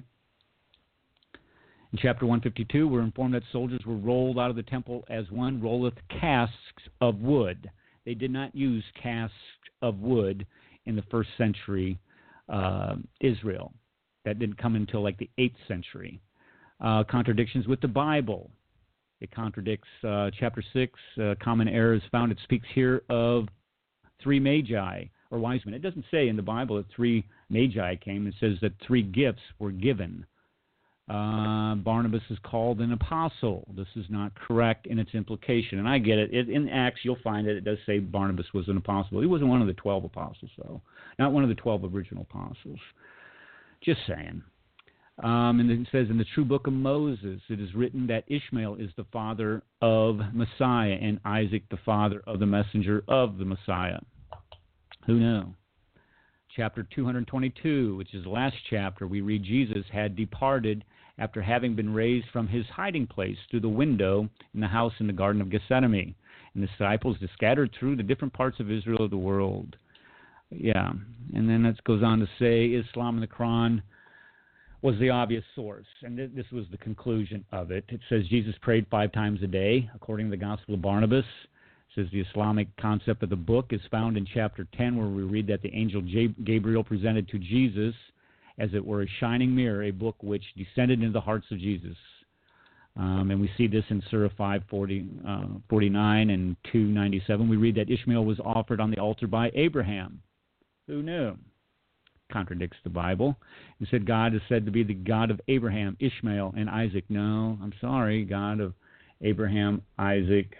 In chapter one fifty-two, we're informed that soldiers were rolled out of the temple as one rolleth casks of wood. They did not use casks of wood in the first century uh, Israel. That didn't come until like the eighth century. Uh, contradictions with the Bible. It contradicts uh, chapter six, uh, common errors found. It speaks here of three magi or wise men. It doesn't say in the Bible that three magi came. It says that three gifts were given. Uh, Barnabas is called an apostle. This is not correct in its implication. And I get it. it. In Acts, you'll find it. It does say Barnabas was an apostle. He wasn't one of the twelve apostles, though. Not one of the twelve original apostles. Just saying. Um, and it says in the true book of Moses, it is written that Ishmael is the father of Messiah and Isaac the father of the messenger of the Messiah. Who knew? Chapter two twenty-two, which is the last chapter, we read Jesus had departed after having been raised from his hiding place through the window in the house in the Garden of Gethsemane. And the disciples are scattered through the different parts of Israel of the world. Yeah, and then it goes on to say Islam and the Quran was the obvious source, and th- this was the conclusion of it. It says Jesus prayed five times a day, according to the Gospel of Barnabas. It says the Islamic concept of the book is found in chapter ten, where we read that the angel J- Gabriel presented to Jesus, as it were a shining mirror, a book which descended into the hearts of Jesus. Um, and we see this in Surah five forty, uh, forty-nine and two ninety-seven. We read that Ishmael was offered on the altar by Abraham. Who knew? Contradicts the Bible. It said God is said to be the God of Abraham, Ishmael, and Isaac. No, I'm sorry, God of Abraham, Isaac,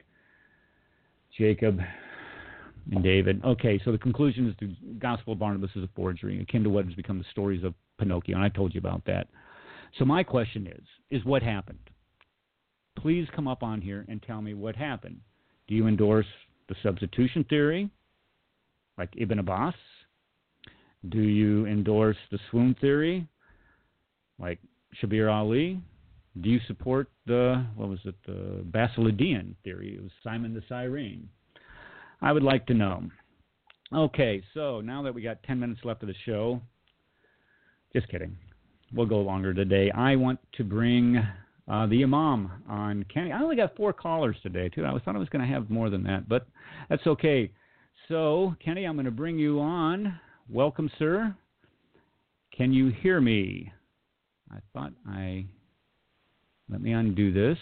Jacob, and David. Okay, so the conclusion is the Gospel of Barnabas is a forgery, akin to what has become the stories of Pinocchio, and I told you about that. So my question is, is what happened? Please come up on here and tell me what happened. Do you endorse the substitution theory, like Ibn Abbas? Do you endorse the swoon theory, like Shabir Ali? Do you support the, what was it, the Basilidian theory? It was Simon the Cyrene. I would like to know. Okay, so now that we got ten minutes left of the show, just kidding. We'll go longer today. I want to bring uh, the Imam on. Kenny, I only got four callers today, too. I thought I was going to have more than that, but that's okay. So, Kenny, I'm going to bring you on. Welcome, sir. Can you hear me? I thought I... Let me undo this.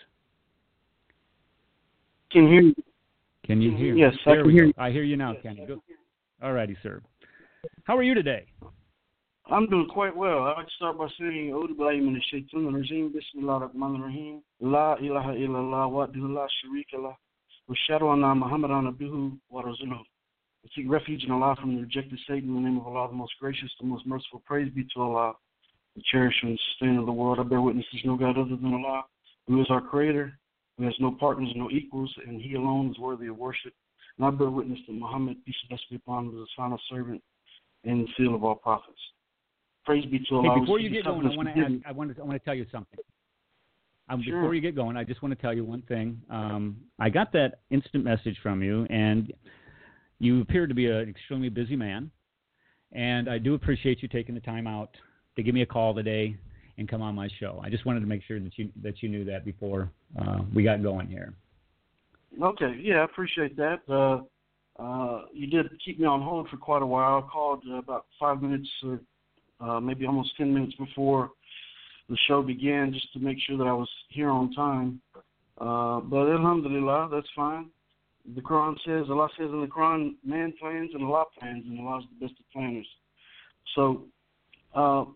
Can hear you. Can you hear me? Yes, there I can hear go. you. I hear you now, Kenny. Go. All righty, sir. How are you today? I'm doing quite well. I'd like to start by saying, Audu billahi min ash-shaytan ar-rajim, bismillah ar-rahman ar-rahim, la ilaha illallah, wahdahu la sharika lah, wa ashhadu anna Muhammadan abduhu wa rasuluhu. I seek refuge in Allah from the rejected Satan in the name of Allah, the most gracious, the most merciful. Praise be to Allah, the cherisher and sustainer of the world. I bear witness there's no God other than Allah, who is our creator, who has no partners, no equals, and he alone is worthy of worship. And I bear witness that Muhammad, peace and blessings be upon him, is the final servant and seal of all prophets. Praise be to Allah. Hey, before you get going, I want to ask, I want to I want to tell you something. Um, sure. Before you get going, I just want to tell you one thing. Um, I got that instant message from you, and you appear to be an extremely busy man, and I do appreciate you taking the time out to give me a call today and come on my show. I just wanted to make sure that you that you knew that before uh, we got going here. Okay, yeah, I appreciate that. Uh, uh, you did keep me on hold for quite a while. I called uh, about five minutes or uh, maybe almost ten minutes before the show began just to make sure that I was here on time. Uh, but alhamdulillah, that's fine. The Quran says, Allah says in the Quran, man plans and Allah plans, and Allah is the best of planners. So, uh,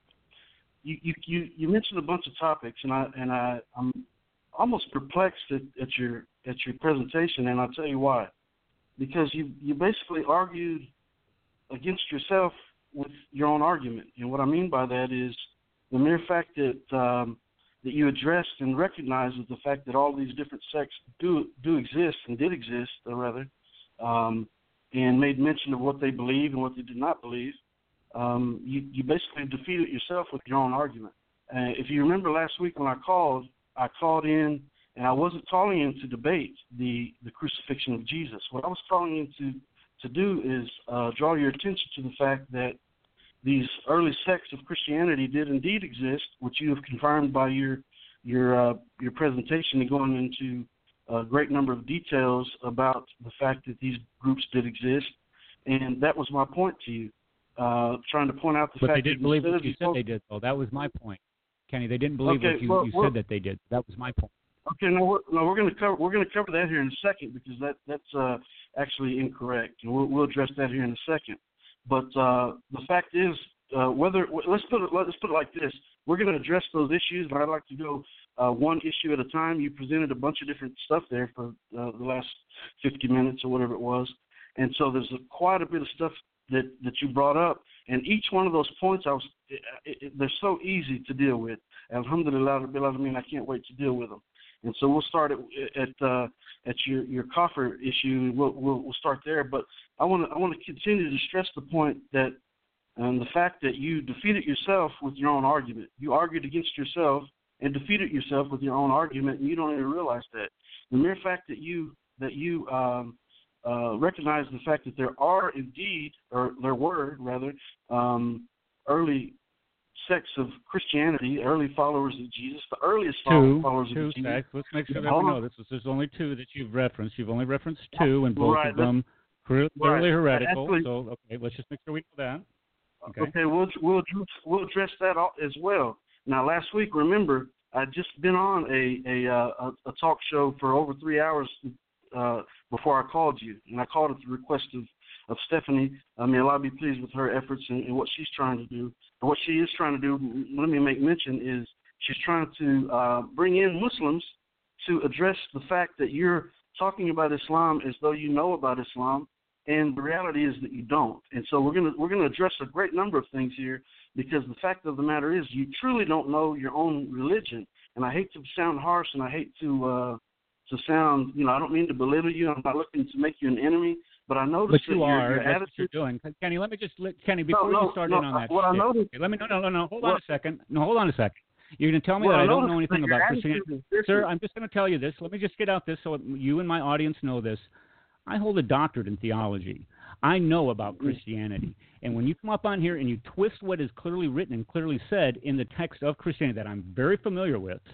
you, you you you mentioned a bunch of topics, and I and I I'm almost perplexed at, at your at your presentation, and I'll tell you why. Because you you basically argued against yourself with your own argument, and what I mean by that is the mere fact that um, that you addressed and recognized the fact that all these different sects do do exist and did exist, or rather, um, and made mention of what they believe and what they did not believe. Um, you, you basically defeated yourself with your own argument. Uh, if you remember last week when I called, I called in, and I wasn't calling in to debate the, the crucifixion of Jesus. What I was calling in to, to do is uh, draw your attention to the fact that these early sects of Christianity did indeed exist, which you have confirmed by your your uh, your presentation and going into a great number of details about the fact that these groups did exist. And that was my point to you. Uh, trying to point out the but fact they didn't that believe what of you said folks, they did, though. That was my point, Kenny. They didn't believe okay, what you, well, you well, said that they did. That was my point. Okay, no, we're, no, we're going to cover we're going to cover that here in a second because that that's uh, actually incorrect, and we'll, we'll address that here in a second. But uh, the fact is, uh, whether let's put it let's put it like this: we're going to address those issues, but I'd like to go uh, one issue at a time. You presented a bunch of different stuff there for uh, the last fifty minutes or whatever it was, and so there's a, quite a bit of stuff that, that you brought up. And each one of those points, I was, it, it, they're so easy to deal with. Alhamdulillah, I mean, I can't wait to deal with them. And so we'll start at at, uh, at your, your coffer issue. We'll, we'll we'll start there. But I want to I want to continue to stress the point that um, the fact that you defeated yourself with your own argument. You argued against yourself and defeated yourself with your own argument, and you don't even realize that. The mere fact that you that you um, Uh, recognize the fact that there are indeed, or there were rather, um, early sects of Christianity, early followers of Jesus, the earliest two, followers two of Jesus. sects. Let's make sure that we know this. There's only two that you've referenced. You've only referenced two, and both right, of them clearly right. heretical. Actually, so, okay, let's just make sure we know that. Okay, okay we'll, we'll, we'll address that as well. Now, last week, remember, I'd just been on a, a, a, a talk show for over three hours Uh, before I called you, and I called at the request of, of Stephanie. I mean, Allah be pleased with her efforts and, and what she's trying to do. And what she is trying to do, let me make mention, is she's trying to uh, bring in Muslims to address the fact that you're talking about Islam as though you know about Islam, and the reality is that you don't. And so we're gonna we're gonna address a great number of things here, because the fact of the matter is you truly don't know your own religion. And I hate to sound harsh, and I hate to uh, to sound, you know, I don't mean to belittle you. I'm not looking to make you an enemy, but I noticed but that you your, are. your That's attitude. what you're doing, Kenny. Let me just let, Kenny before no, no, you start no, in on that. What shit, I noticed. okay, let me no no no no. Hold what, on a second. No, hold on a second. You're going to tell me well, that I, I don't know anything about Christianity, Sir, I'm just going to tell you this. Let me just get out this so you and my audience know this. I hold a doctorate in theology. I know about Christianity. And when you come up on here and you twist what is clearly written and clearly said in the text of Christianity that I'm very familiar with,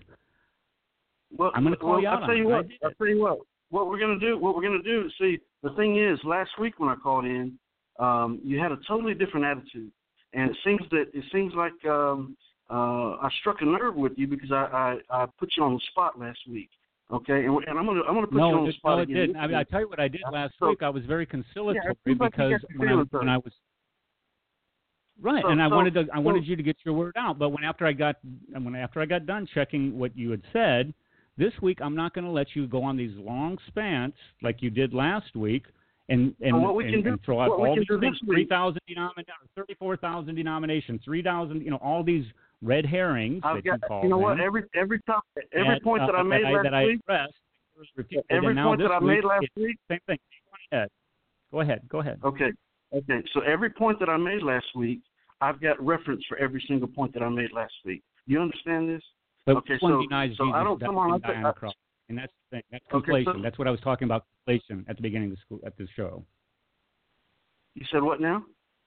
well, I'm going to call well, you out I'll tell on you it. what. I'll tell you what. What we're going to do, what we're going to do, see, the thing is, last week when I called in, um, you had a totally different attitude. And it seems that, it seems like um, uh, I struck a nerve with you because I, I, I put you on the spot last week. Okay, and, and I'm gonna I'm gonna put no, you on the it, spot no, again. it didn't. I mean, I tell you what I did last so, week. I was very conciliatory yeah, because when I, when I was right, so, and I so, wanted to, I wanted so, you to get your word out. But when after I got when after I got done checking what you had said, this week I'm not going to let you go on these long spans like you did last week and and, so what we and, can do, and throw out what we all can these do things: this three week. thousand denominations, thirty-four thousand denominations, three thousand, you know, all these red herrings I've that got, you call you know them. what? Every every top, every that, point uh, that I made that last I, that I week. expressed, repeated, every now point this that I week, made last it's week. Same thing. Go ahead. Go ahead. Go ahead. Okay. Okay. So every point that I made last week, I've got reference for every single point that I made last week. You understand this? But okay. which one So, denies so Jesus I don't come on. I, dying on the cross? And that's the thing. That's okay, conflation. so, That's what I was talking about. Conflation at the beginning of the school, at this show. You said what now?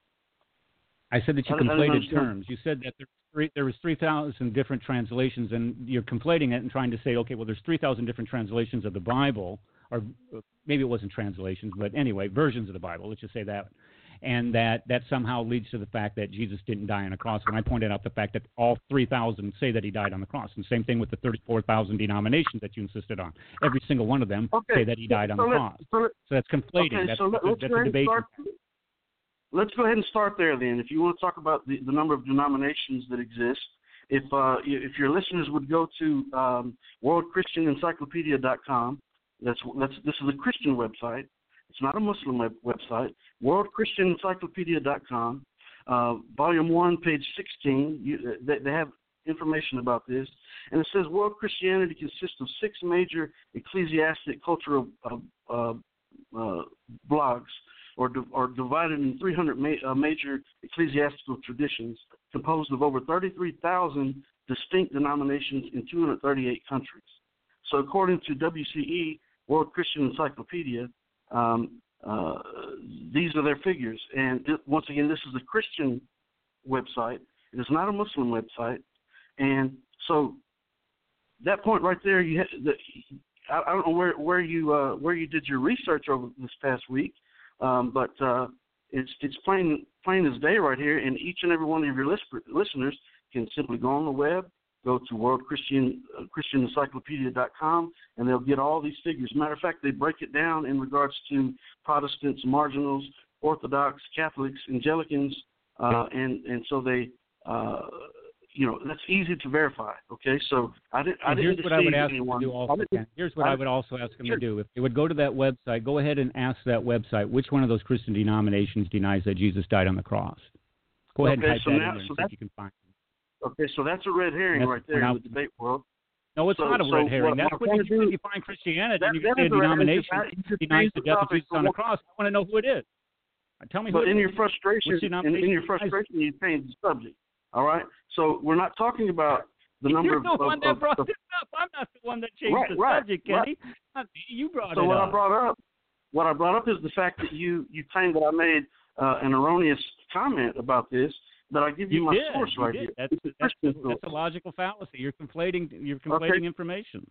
I said that you I, conflated I terms. You said that there, three, there was three thousand different translations, and you're conflating it and trying to say, okay, well, there's three thousand different translations of the Bible, or maybe it wasn't translations, but anyway, versions of the Bible. Let's just say that. And that, that somehow leads to the fact that Jesus didn't die on a cross. And I pointed out the fact that all three thousand say that he died on the cross. And same thing with the thirty-four thousand denominations that you insisted on. Every single one of them okay. say that he died on so the let, cross. So, let, so that's conflating. Okay, that's so let, that's, let's that's a debate. Start, let's go ahead and start there then. If you want to talk about the, the number of denominations that exist, if uh, if your listeners would go to um, world christian encyclopedia dot com, that's that's this is a Christian website. It's not a Muslim web, website. world christian encyclopedia dot com, uh, volume one, page sixteen. You, they, they have information about this, and it says world Christianity consists of six major ecclesiastic cultural uh, uh, uh, blogs, or, di- or divided in three hundred ma- uh, major ecclesiastical traditions, composed of over thirty-three thousand distinct denominations in two hundred thirty-eight countries. So according to W C E, World Christian Encyclopedia, um, uh, these are their figures. And th- once again, this is a Christian website. It is not a Muslim website. And so that point right there, you ha- the, I, I don't know where, where you uh, where you did your research over this past week, um, but uh, it's it's plain plain as day right here. And each and every one of your list- listeners can simply go on the web, go to world christian uh, christian encyclopedia dot com, and they'll get all these figures. Matter of fact, they break it down in regards to Protestants, marginals, Orthodox, Catholics, Anglicans, uh, and and so they. Uh, You know, that's easy to verify. Okay, so I didn't. I didn't here's what I would ask anyone. them to do. Also, Ken. Here's what I, I would also ask them sure. to do. If they would go to that website, go ahead and ask that website which one of those Christian denominations denies that Jesus died on the cross. Go ahead okay, and type so that now, in there so and see if you can find it. Okay, so that's a red herring right there in the debate world. No, it's so, not a so red herring. what, That's what when you do, define Christianity. That, and you say a denomination denies the death of Jesus on the cross. I want to know who it is. Tell me who but it in is. your frustration, in, in your frustration, you change the subject. All right, so we're not talking about the number You're of. You're the one of, that of, brought of, this up. I'm not the one that changed right, the right, subject, Kenny. Right. You brought so it what up. I brought up, what I brought up is the fact that you you claimed that I made uh, an erroneous comment about this. But I give you, you my did, source you right did. here. That's, that's, that's, that's a logical fallacy. You're conflating. You're conflating okay. information.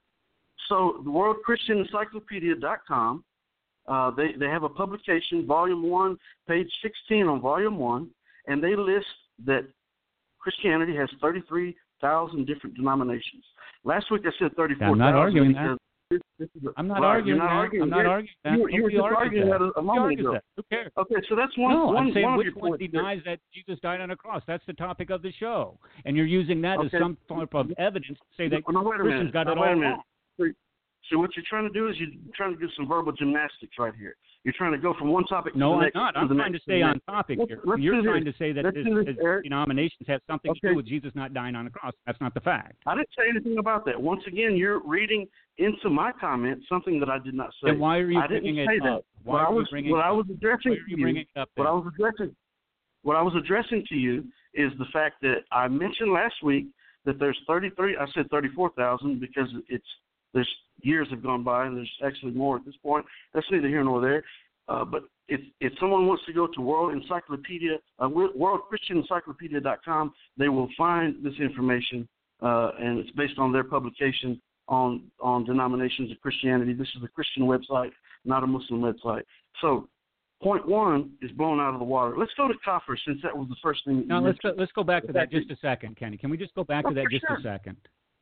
So the world christian encyclopedia dot com, uh, they they have a publication, volume one, page sixteen on volume one, and they list that Christianity has thirty-three thousand different denominations. Last week I said thirty-four thousand. I'm not arguing that. This, this is a, I'm not right, arguing not that. arguing I'm not arguing that. You, you were just arguing that, that a moment ago. That. Who cares? Okay, so that's one. No, one, I'm saying one which of your one points denies there. that Jesus died on a cross. That's the topic of the show, and you're using that okay. as some form of evidence to say that no, wait a Christians minute. got no, it wait all a minute. wrong. So what you're trying to do is you're trying to do some verbal gymnastics right here. You're trying to go from one topic no, to the next. No, I'm not. I'm to trying to stay on topic let's, here. Let's you're trying this. to say that let's this, this, this denominations have something okay. to do with Jesus not dying on the cross. That's not the fact. I didn't say anything about that. Once again, you're reading into my comment something that I did not say. Then why are you I bringing didn't say it that. up? Why what are I was, you bringing what I was up? addressing Why are you to bringing it up what I was addressing, what I was addressing to you is the fact that I mentioned last week that there's thirty-three. I said thirty-four thousand because it's there's years have gone by and there's actually more at this point. That's neither here nor there. Uh, but if if someone wants to go to World Encyclopedia, uh, world christian encyclopedia dot com, they will find this information, uh, and it's based on their publication on on denominations of Christianity. This is a Christian website, not a Muslim website. So, point one is blown out of the water. Let's go to Kafir, since that was the first thing. No, let's go, let's go back to that just a second, Kenny. Can we just go back oh, to that just sure. a second?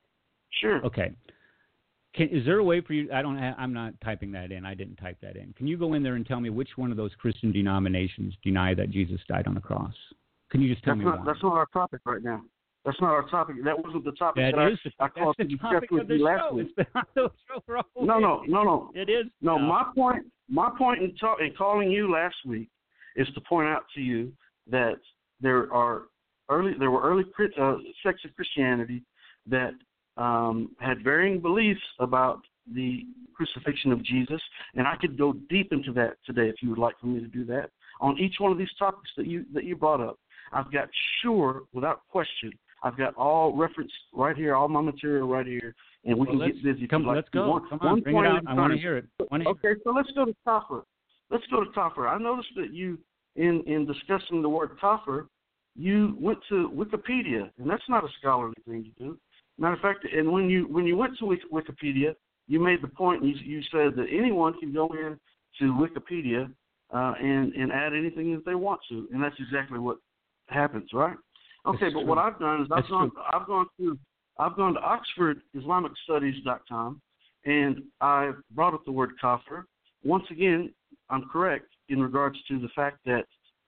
Sure. Okay. Can, is there a way for you? I don't. Ha, I'm not typing that in. I didn't type that in. Can you go in there and tell me which one of those Christian denominations deny that Jesus died on the cross? Can you just tell that's me not, one? That's not our topic right now. That's not our topic. That wasn't the topic that, that is I, the, I called that's to the topic discuss with of the you last show. week. It's been on the show for a whole No, week. no, no, no. It is. No, no. my point. My point in, ta- in calling you last week is to point out to you that there are early. There were early uh, sects of Christianity that um, had varying beliefs about the crucifixion of Jesus, and I could go deep into that today if you would like for me to do that. On each one of these topics that you that you brought up, I've got sure, without question, I've got all reference right here, all my material right here, and we well, can get busy. Come, like let's go. One, come on, bring it out. I want to hear it. Wanna okay, hear it. so let's go to Kafir. Let's go to Kafir. I noticed that you, in, in discussing the word Kafir, you went to Wikipedia, and that's not a scholarly thing to do. Matter of fact, and when you when you went to Wikipedia, you made the point, and you, you said that anyone can go in to Wikipedia uh, and, and add anything that they want to, and that's exactly what happens, right? Okay, that's but true. what I've done is I've that's gone true. I've gone to I've gone to Oxford Islamic Studies dot com, and I've brought up the word kafir. Once again, I'm correct in regards to the fact that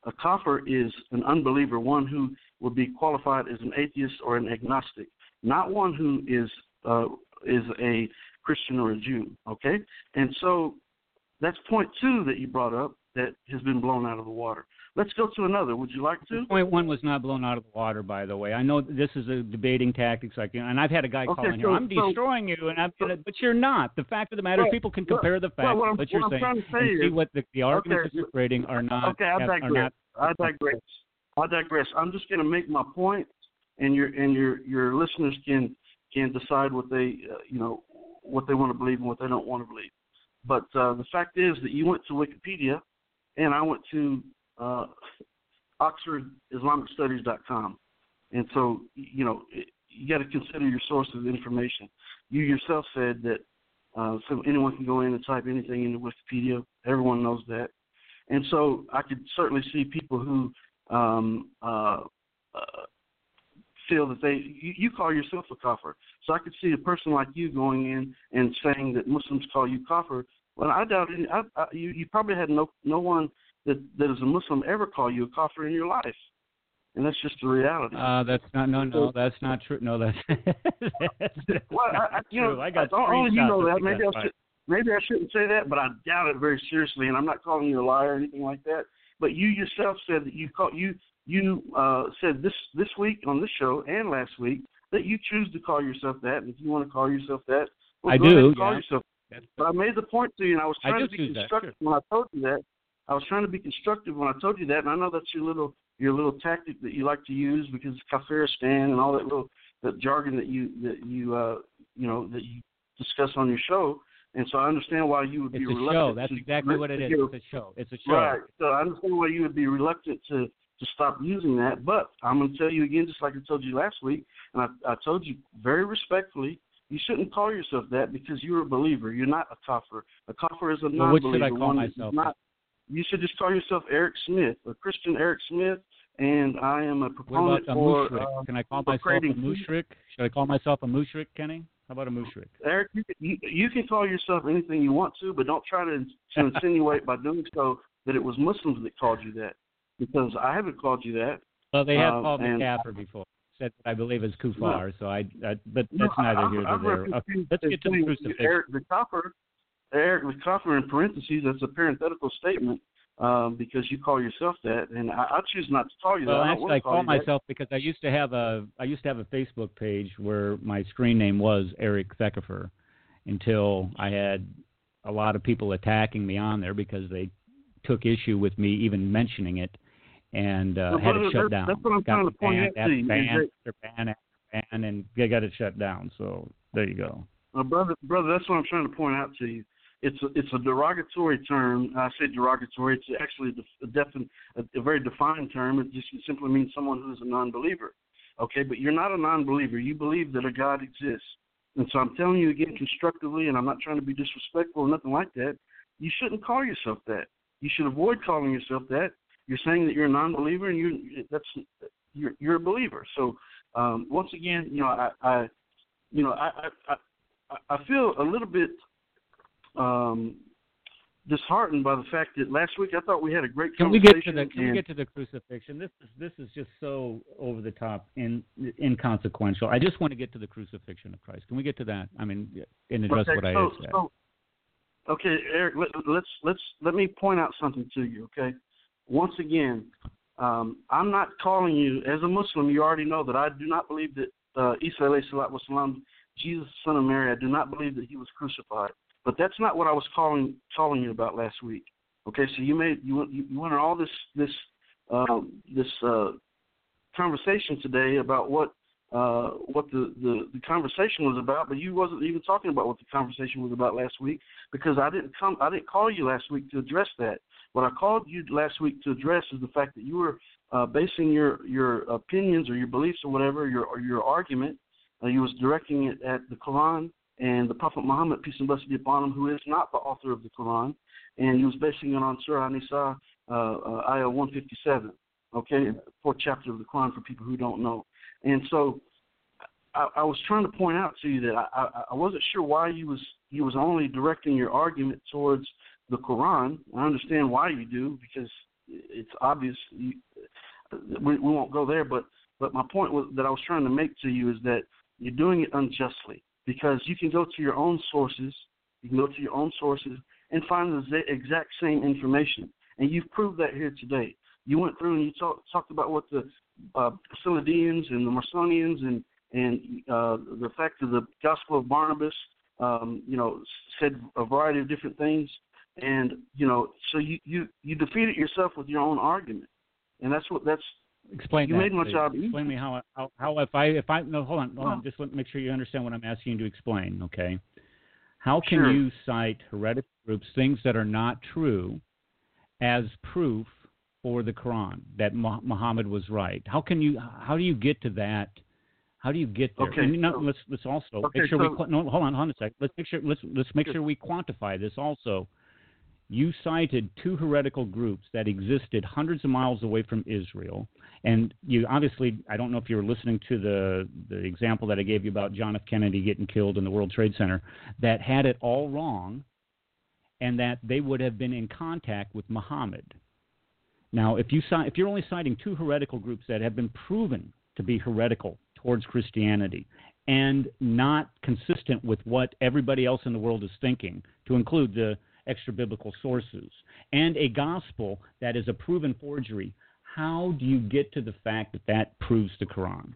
A kafir is an unbeliever, one who would be qualified as an atheist or an agnostic, not one who is uh, is a Christian or a Jew, okay? And so that's point two that you brought up that has been blown out of the water. Let's go to another. Would you like to? Point one was not blown out of the water, by the way. I know this is a debating tactics, like, and I've had a guy okay, call in so, here. I'm so, destroying you, and I'm gonna, but you're not. The fact of the matter well, is, people can compare the facts, well, what you're what saying, I'm and say see is, what the, the arguments okay, that you're creating are not. Okay, I digress. Are not, I digress. I digress. I'm just going to make my point, and your and your your listeners can can decide what they uh, you know what they want to believe and what they don't want to believe. But uh, the fact is that you went to Wikipedia, and I went to uh, Oxford Islamic Studies dot com, and so you know you got to consider your source of information. You yourself said that uh, so anyone can go in and type anything into Wikipedia. Everyone knows that, and so I could certainly see people who um, uh, uh, feel that they you, you call yourself a kafir. So I could see a person like you going in and saying that Muslims call you kafir. Well, I doubt it. I, I, you, you probably had no no one that, that is a Muslim ever call you a kafir in your life, and that's just the reality. Uh, that's not no no that's not true. No, that's, that's well, not I, you true. know, I got only you know that. Maybe I right. should maybe I shouldn't say that, but I doubt it very seriously. And I'm not calling you a liar or anything like that. But you yourself said that you call you you uh, said this this week on this show and last week that you choose to call yourself that, and if you want to call yourself that, well, I go do. ahead and call yeah. yourself. But I made the point to you, and I was trying I to be constructive that, sure. when I told you that. I was trying to be constructive when I told you that, and I know that's your little your little tactic that you like to use because Kafiristan and all that little that jargon that you that you uh, you know that you discuss on your show. And so I understand why you would it's be a reluctant. Show. That's to, exactly what it is. to, it's a show. It's a show. Right. So I understand why you would be reluctant to, to stop using that. But I'm going to tell you again, just like I told you last week, and I, I told you very respectfully, you shouldn't call yourself that because you're a believer. You're not a kafir. A kafir is a well, what non-believer. should I call one myself? Not, you should just call yourself Eric Smith, a Christian Eric Smith, and I am a proponent what about a for. mushrik? Uh, Can I call myself a mushrik? Should I call myself a mushrik, Kenny? How about a mushrik? Eric, you can, you, you can call yourself anything you want to, but don't try to, to insinuate by doing so that it was Muslims that called you that, because I haven't called you that. Well, they have uh, called me and, kafir before. Said that I believe is kufar, no, so I, I but no, that's neither I, here I, nor there. Okay, let's get to the crucifixion. Eric the kafir, Eric the kafir in parentheses. That's a parenthetical statement. Um, because you call yourself that, and I, I choose not to call you well, that. Well, actually, I, I call myself that. because I used to have a I used to have a Facebook page where my screen name was Eric Thekafer, until I had a lot of people attacking me on there because they took issue with me even mentioning it, and uh, well, had brother, it shut that's, down. That's what I'm got trying to point banned, out to you. Ban that, after ban after ban, and they got it shut down. So there you go. Well, brother, brother, that's what I'm trying to point out to you. It's a, it's a derogatory term. I say derogatory. It's actually a, defin, a, a very defined term. It just simply means someone who is a non-believer. Okay, but you're not a non-believer. You believe that a God exists. And so I'm telling you again constructively, and I'm not trying to be disrespectful or nothing like that, you shouldn't call yourself that. You should avoid calling yourself that. You're saying that you're a non-believer, and you that's you're you're a believer. So um, once again, you know, I, I you know, I, I I feel a little bit um, disheartened by the fact that last week I thought we had a great can we conversation. Get to the, can we get to the crucifixion? This is this is just so over the top and inconsequential. I just want to get to the crucifixion of Christ. Can we get to that? I mean, and address okay, what I so, said. So, okay, Eric, let, let's let's let me point out something to you. Okay, once again, um, I'm not calling you as a Muslim. You already know that I do not believe that uh, Isa alayhi salatu wasalam, Jesus, son of Mary, I do not believe that he was crucified. But that's not what I was calling calling you about last week. Okay, so you made you you, you went on all this this um, this uh, conversation today about what uh, what the, the, the conversation was about, but you wasn't even talking about what the conversation was about last week because I didn't come I didn't call you last week to address that. What I called you last week to address is the fact that you were uh, basing your, your opinions or your beliefs or whatever your or your argument. Uh, you was directing it at the Quran and the Prophet Muhammad, peace and blessings be upon him, who is not the author of the Quran, and he was basing it on Surah An-Nisa, uh, uh, Ayah one fifty-seven, okay, fourth chapter of the Quran for people who don't know. And so I, I was trying to point out to you that I, I, I wasn't sure why you was you was only directing your argument towards the Quran. I understand why you do, because it's obvious. You, we, we won't go there, but but my point was that I was trying to make to you is that you're doing it unjustly, because you can go to your own sources, you can go to your own sources and find the exact same information, and you've proved that here today. You went through and you talk, talked about what the uh, Pisidians and the Marsonians and and uh, the fact of the Gospel of Barnabas, um, you know, said a variety of different things, and you know, so you, you, you defeated yourself with your own argument, and that's what that's. Explain you that. made my job easy. Explain me how how how if I if I no hold on hold on just let make sure you understand what I'm asking you to explain. Okay, how can sure. you cite heretical groups, things that are not true, as proof for the Quran that Muhammad was right? How can you how do you get to that? How do you get there? Okay. And you know, so, let's let's also okay, make sure so, we no hold on hold on a second. Let's make sure let's let's make sure we quantify this also. You cited two heretical groups that existed hundreds of miles away from Israel, and you obviously I don't know if you were listening to the the example that I gave you about John F. Kennedy getting killed in the World Trade Center, that had it all wrong, and that they would have been in contact with Muhammad. Now, if you if you're only citing two heretical groups that have been proven to be heretical towards Christianity and not consistent with what everybody else in the world is thinking, to include the extra-biblical sources, and a gospel that is a proven forgery, how do you get to the fact that that proves the Quran?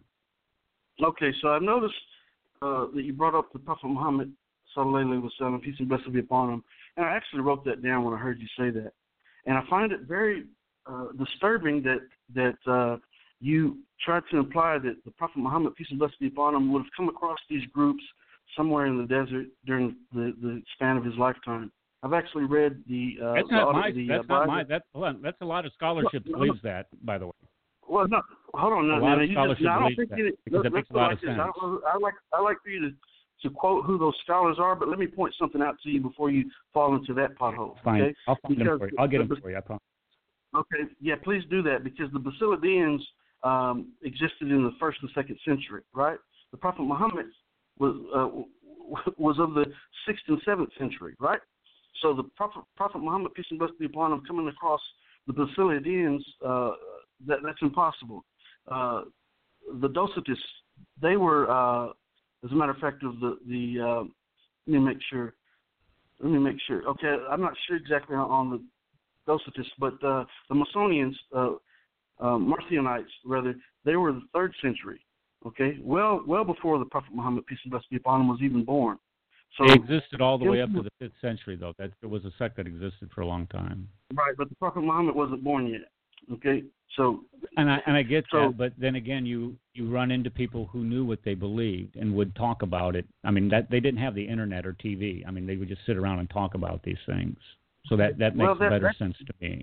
Okay, so I noticed uh, that you brought up the Prophet Muhammad, sallallahu alaihi wasallam, peace and blessings be upon him, and I actually wrote that down when I heard you say that. And I find it very uh, disturbing that that uh, you tried to imply that the Prophet Muhammad, peace and blessings be upon him, would have come across these groups somewhere in the desert during the, the span of his lifetime. I've actually read the. Uh, that's not the, my. the, that's uh, not my. That's hold on. That's a lot of scholarship no, no, believes that, by the way. Well, no, hold on, no, a lot no, of you scholarship just, no, I don't believes think that you, because it makes a lot of sense. I, I like I like for you to, to quote who those scholars are, but let me point something out to you before you fall into that pothole. Fine, okay? I'll find because them for you. I'll get the, them for you. I promise. Okay, yeah, please do that, because the Pisidians um, existed in the first and second century, right? The Prophet Muhammad was uh, was of the sixth and seventh century, right? So the Prophet, Prophet Muhammad, peace and blessings be upon him, coming across the Pisidians, uh, that, that's impossible. Uh, the Docetists, they were, uh, as a matter of fact, of the, the uh, let me make sure, let me make sure. Okay, I'm not sure exactly on the Docetists, but uh, the Masonians, uh, uh, Marcionites, rather, they were the third century, okay, well well before the Prophet Muhammad, peace and blessings be upon him, was even born. So they existed all the way up to the fifth century, though. That there was a sect that existed for a long time. Right, but the Prophet Muhammad wasn't born yet. Okay, so and I and I get so, that, but then again, you you run into people who knew what they believed and would talk about it. I mean, that they didn't have the internet or T V. I mean, they would just sit around and talk about these things. So that that makes well, that, better that, sense to me.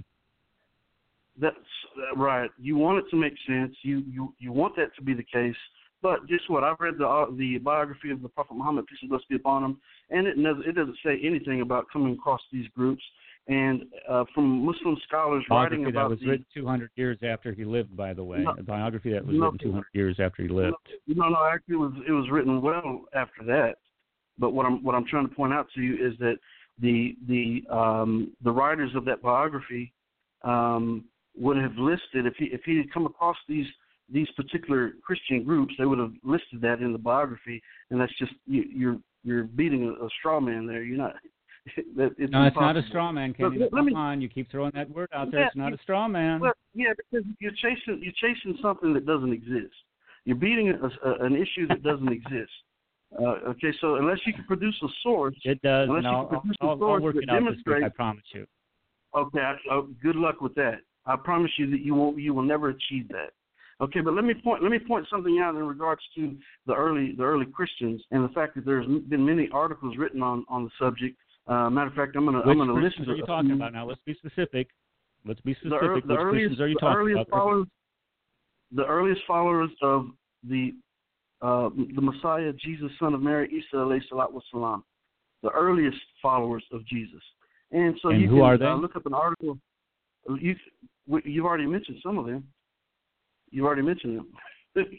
That's uh, right. You want it to make sense. You you you want that to be the case. But guess what? I've read the uh, the biography of the Prophet Muhammad, peace and blessings be upon him, and it doesn't, it doesn't say anything about coming across these groups. And uh, from Muslim scholars biography writing about that was the, written two hundred years after he lived, by the way, no, a biography that was no, written two hundred years after he lived. No, no, actually, it was it was written well after that. But what I'm what I'm trying to point out to you is that the the um, the writers of that biography um, would have listed, if he if he had come across these these particular Christian groups, they would have listed that in the biography, and that's just you, you're you're beating a, a straw man there. You're not. That, it's no, impossible. it's not a straw man, Kenny. Let, let Come me, on, you keep throwing that word out there. Yeah, it's not a straw man. Well, yeah, because you're chasing you're chasing something that doesn't exist. You're beating a, a, an issue that doesn't exist. Uh, okay, so unless you can produce a source, it does. Unless And you I'll, can produce I'll, a source I'll work that it out this week. I demonstrates. promise you. Okay, I, oh, good luck with that. I promise you that you won't you will never achieve that. Okay, but let me point let me point something out in regards to the early the early Christians and the fact that there's been many articles written on, on the subject. Uh, matter of fact, I'm gonna Which I'm gonna list. Christians are you talking about now? Let's be specific. Let's be specific. The, the Which earliest, Christians are you the talking earliest about? Followers, the earliest followers of the uh, the Messiah, Jesus, son of Mary, Isa alayhi salatu wasalam. The earliest followers of Jesus. And so and you who can are they? Uh, look up an article. You you've already mentioned some of them. You've already mentioned them.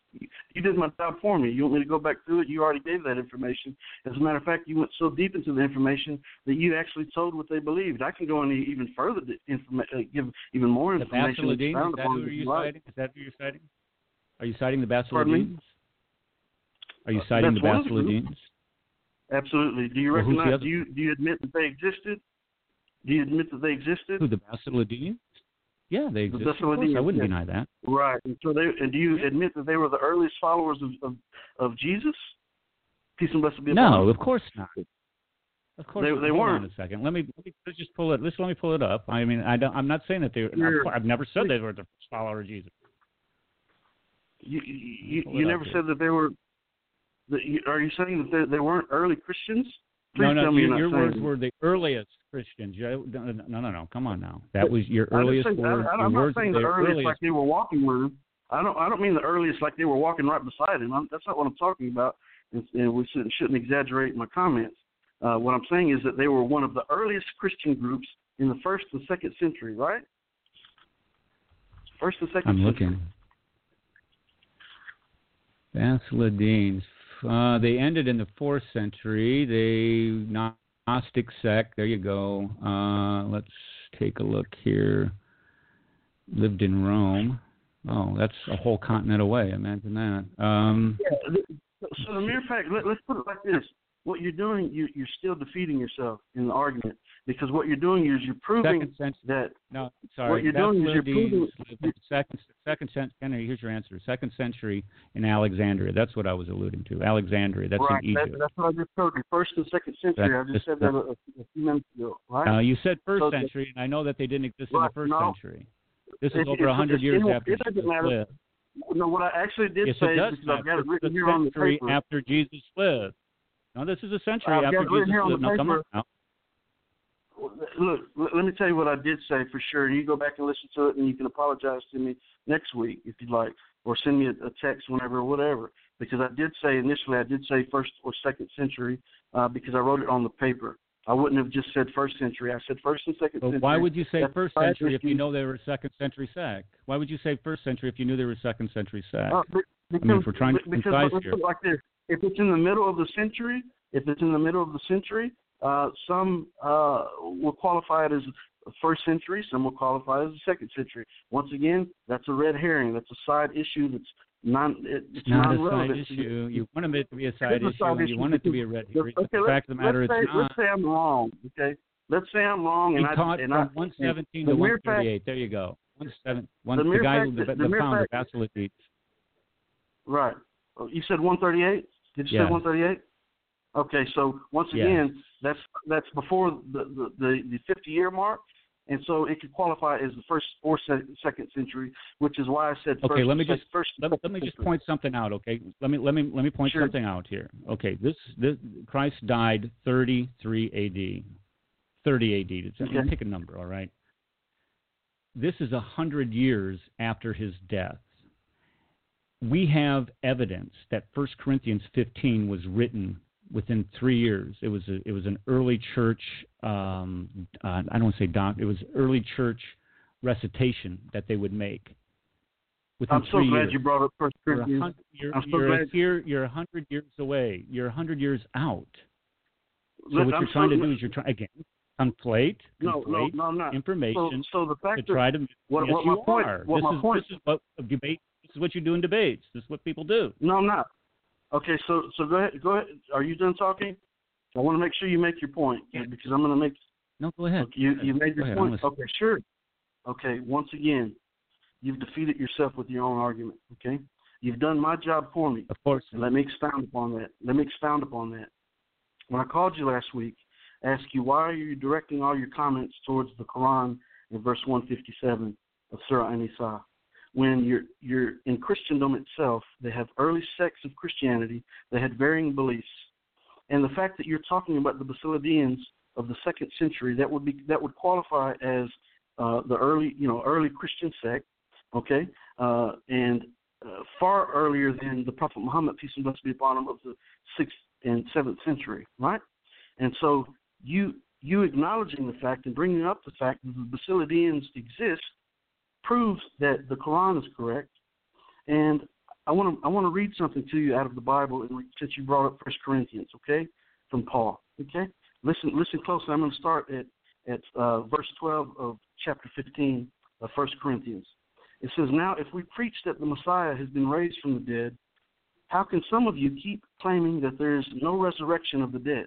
You, you did my job for me. You want me to go back through it? You already gave that information. As a matter of fact, you went so deep into the information that you actually told what they believed. I can go into even further informa- uh, give even more The information. Basiladines, is that who you citing? Is that who you're citing? Are you citing the Basiladines? Are you citing That's the one of Basiladines? Absolutely. Do you Well, who's the recognize? other? Do you do you admit that they existed? Do you admit that they existed? Who, the Basiladines? Yeah, they exist. The Of course, I wouldn't yes. deny that. Right. And so they and do you admit that they were the earliest followers of of, of Jesus? Peace and blessings be upon No, him. of course not. Of course, They- not. they Hold weren't. on a second. Let me, let me let's just pull it. Let's let me pull it up. I mean, I don't, I'm not saying that they. Sure. I've never said they were the first follower of Jesus. You you, Pull you it never up here. said that they were. That you, are you saying that they, they weren't early Christians? Please no, no, tell me your, you're your not words saying were the earliest Christians. You- No, no, no, no, no. Come on now. That was your I didn't earliest say- word. I, your I'm not words saying were the earliest, earliest. like they were walking with him. I don't. I don't mean the earliest like they were walking right beside him. I'm, that's not what I'm talking about. And, and we shouldn't, shouldn't exaggerate my comments. Uh, what I'm saying is that they were one of the earliest Christian groups in the first and second century, right? First and second I'm century. looking. Basiladines. Uh, they ended in the fourth century. They Gnostic sect. There you go. Uh, let's take a look here. Lived in Rome. Oh, that's a whole continent away. Imagine that. Um, Yeah, so the mere fact, let, let's put it like this. What you're doing, you, you're still defeating yourself in the argument, because what you're doing is you're proving second century. that No, sorry. what you're doing is you're proving. lived in second, second century. Henry, here's your answer. Second century in Alexandria. That's what I was alluding to. Alexandria. That's right, in Egypt. that, that's what I just told you. First and second century. That's I just said that a, a few minutes ago, right? Uh, you said first So, century, and I know that they didn't exist right, in the first no. century. This is It- over it- a hundred it's- years it- after it doesn't Jesus matter. lived. No, what I actually did Yes, say it does is because I've got matter. it written It's here a on the century paper. after Jesus lived. No, this is a century I've got after it written Jesus here on lived. the Now, come on. paper. Now. Look, l- let me tell you what I did say for sure. And you go back and listen to it, and you can apologize to me next week if you'd like, or send me a, a text whenever or whatever. Because I did say initially, I did say first or second century uh, because I wrote it on the paper. I wouldn't have just said first century. I said first and second But century. why would you say That's first five century if you issues. know they were a second century sect? Why would you say first century if you knew they were a second century sect? Uh, be- because, I mean, if we're trying to be because concise let's here. put it like this: if it's in the middle of the century, if it's in the middle of the century, uh, some uh, will qualify it as first century, some will qualify it as the second century. Once again, that's a red herring. That's a side issue. That's non. It, it's Not a non-relevant. side issue. You want it to be a side It's a issue, side and you issue want it to because- be a red herring. Okay, The let's, fact of the matter is let's say, not. let's say I'm wrong. Okay, let's say I'm wrong, He and taught I and from I, one seventeen the to mere one thirty-eight. There you go. One seven. One. the The, mere guy fact who the, that- the, the mere founder, fact- Basiladines. Right. Oh, you said one thirty-eight? Did you Yes. say one thirty-eight? Okay, so once Yes. again, that's that's before the the, the, the fifty-year mark, and so it could qualify as the first or se- second century, which is why I said first. Okay, let me sec- just first let, let me just century. point something out. Okay, let me let me let me point Sure. something out here. Okay, this this Christ died thirty-three A D, thirty A D. It's, Okay. Pick a number. All right. This is a hundred years after his death. We have evidence that First Corinthians fifteen was written within three years. It was a, it was an early church. Um, uh, I don't want to say doc. It was early church recitation that they would make. Within I'm so three glad years. you brought up First You're a Corinthians. hundred, you're, I'm so you're, glad- a year, you're a hundred years away. You're a hundred years out. So Look, what I'm you're trying so, to do is you're trying again conflate, no, no, conflate no, I'm not. information So, so the to fact that try to. what, yes, what you my point, are. what this my is point, this is what a debate. This is what you do in debates. This is what people do. no, I'm not. Okay, so so go ahead, go ahead. Are you done talking? I want to make sure you make your point Yeah. because I'm going to make. No, go ahead. Okay, you Go you ahead. made your Go ahead. point. I'm listening. Okay, sure. Okay, once again, you've defeated yourself with your own argument. Okay, you've done my job for me. Of course. And let me expound upon that. Let me expound upon that. When I called you last week, I asked you why are you directing all your comments towards the Quran in verse one fifty-seven of Surah An-Nisa, when you're you're in Christendom itself, they have early sects of Christianity, they had varying beliefs, and the fact that you're talking about the Basiladines of the second century, that would be that would qualify as uh, the early you know early Christian sect, okay, uh, and uh, far earlier than the Prophet Muhammad, peace and blessings be upon him, of the sixth and seventh century, right? And so you you acknowledging the fact and bringing up the fact that the Basiladines exist proves that the Quran is correct. And I want to I want to read something to you out of the Bible, and since you brought up First Corinthians, okay, from Paul. Okay, listen listen closely. I'm going to start at at uh, verse twelve of chapter fifteen of First Corinthians. It says, "Now, if we preach that the Messiah has been raised from the dead, how can some of you keep claiming that there is no resurrection of the dead?"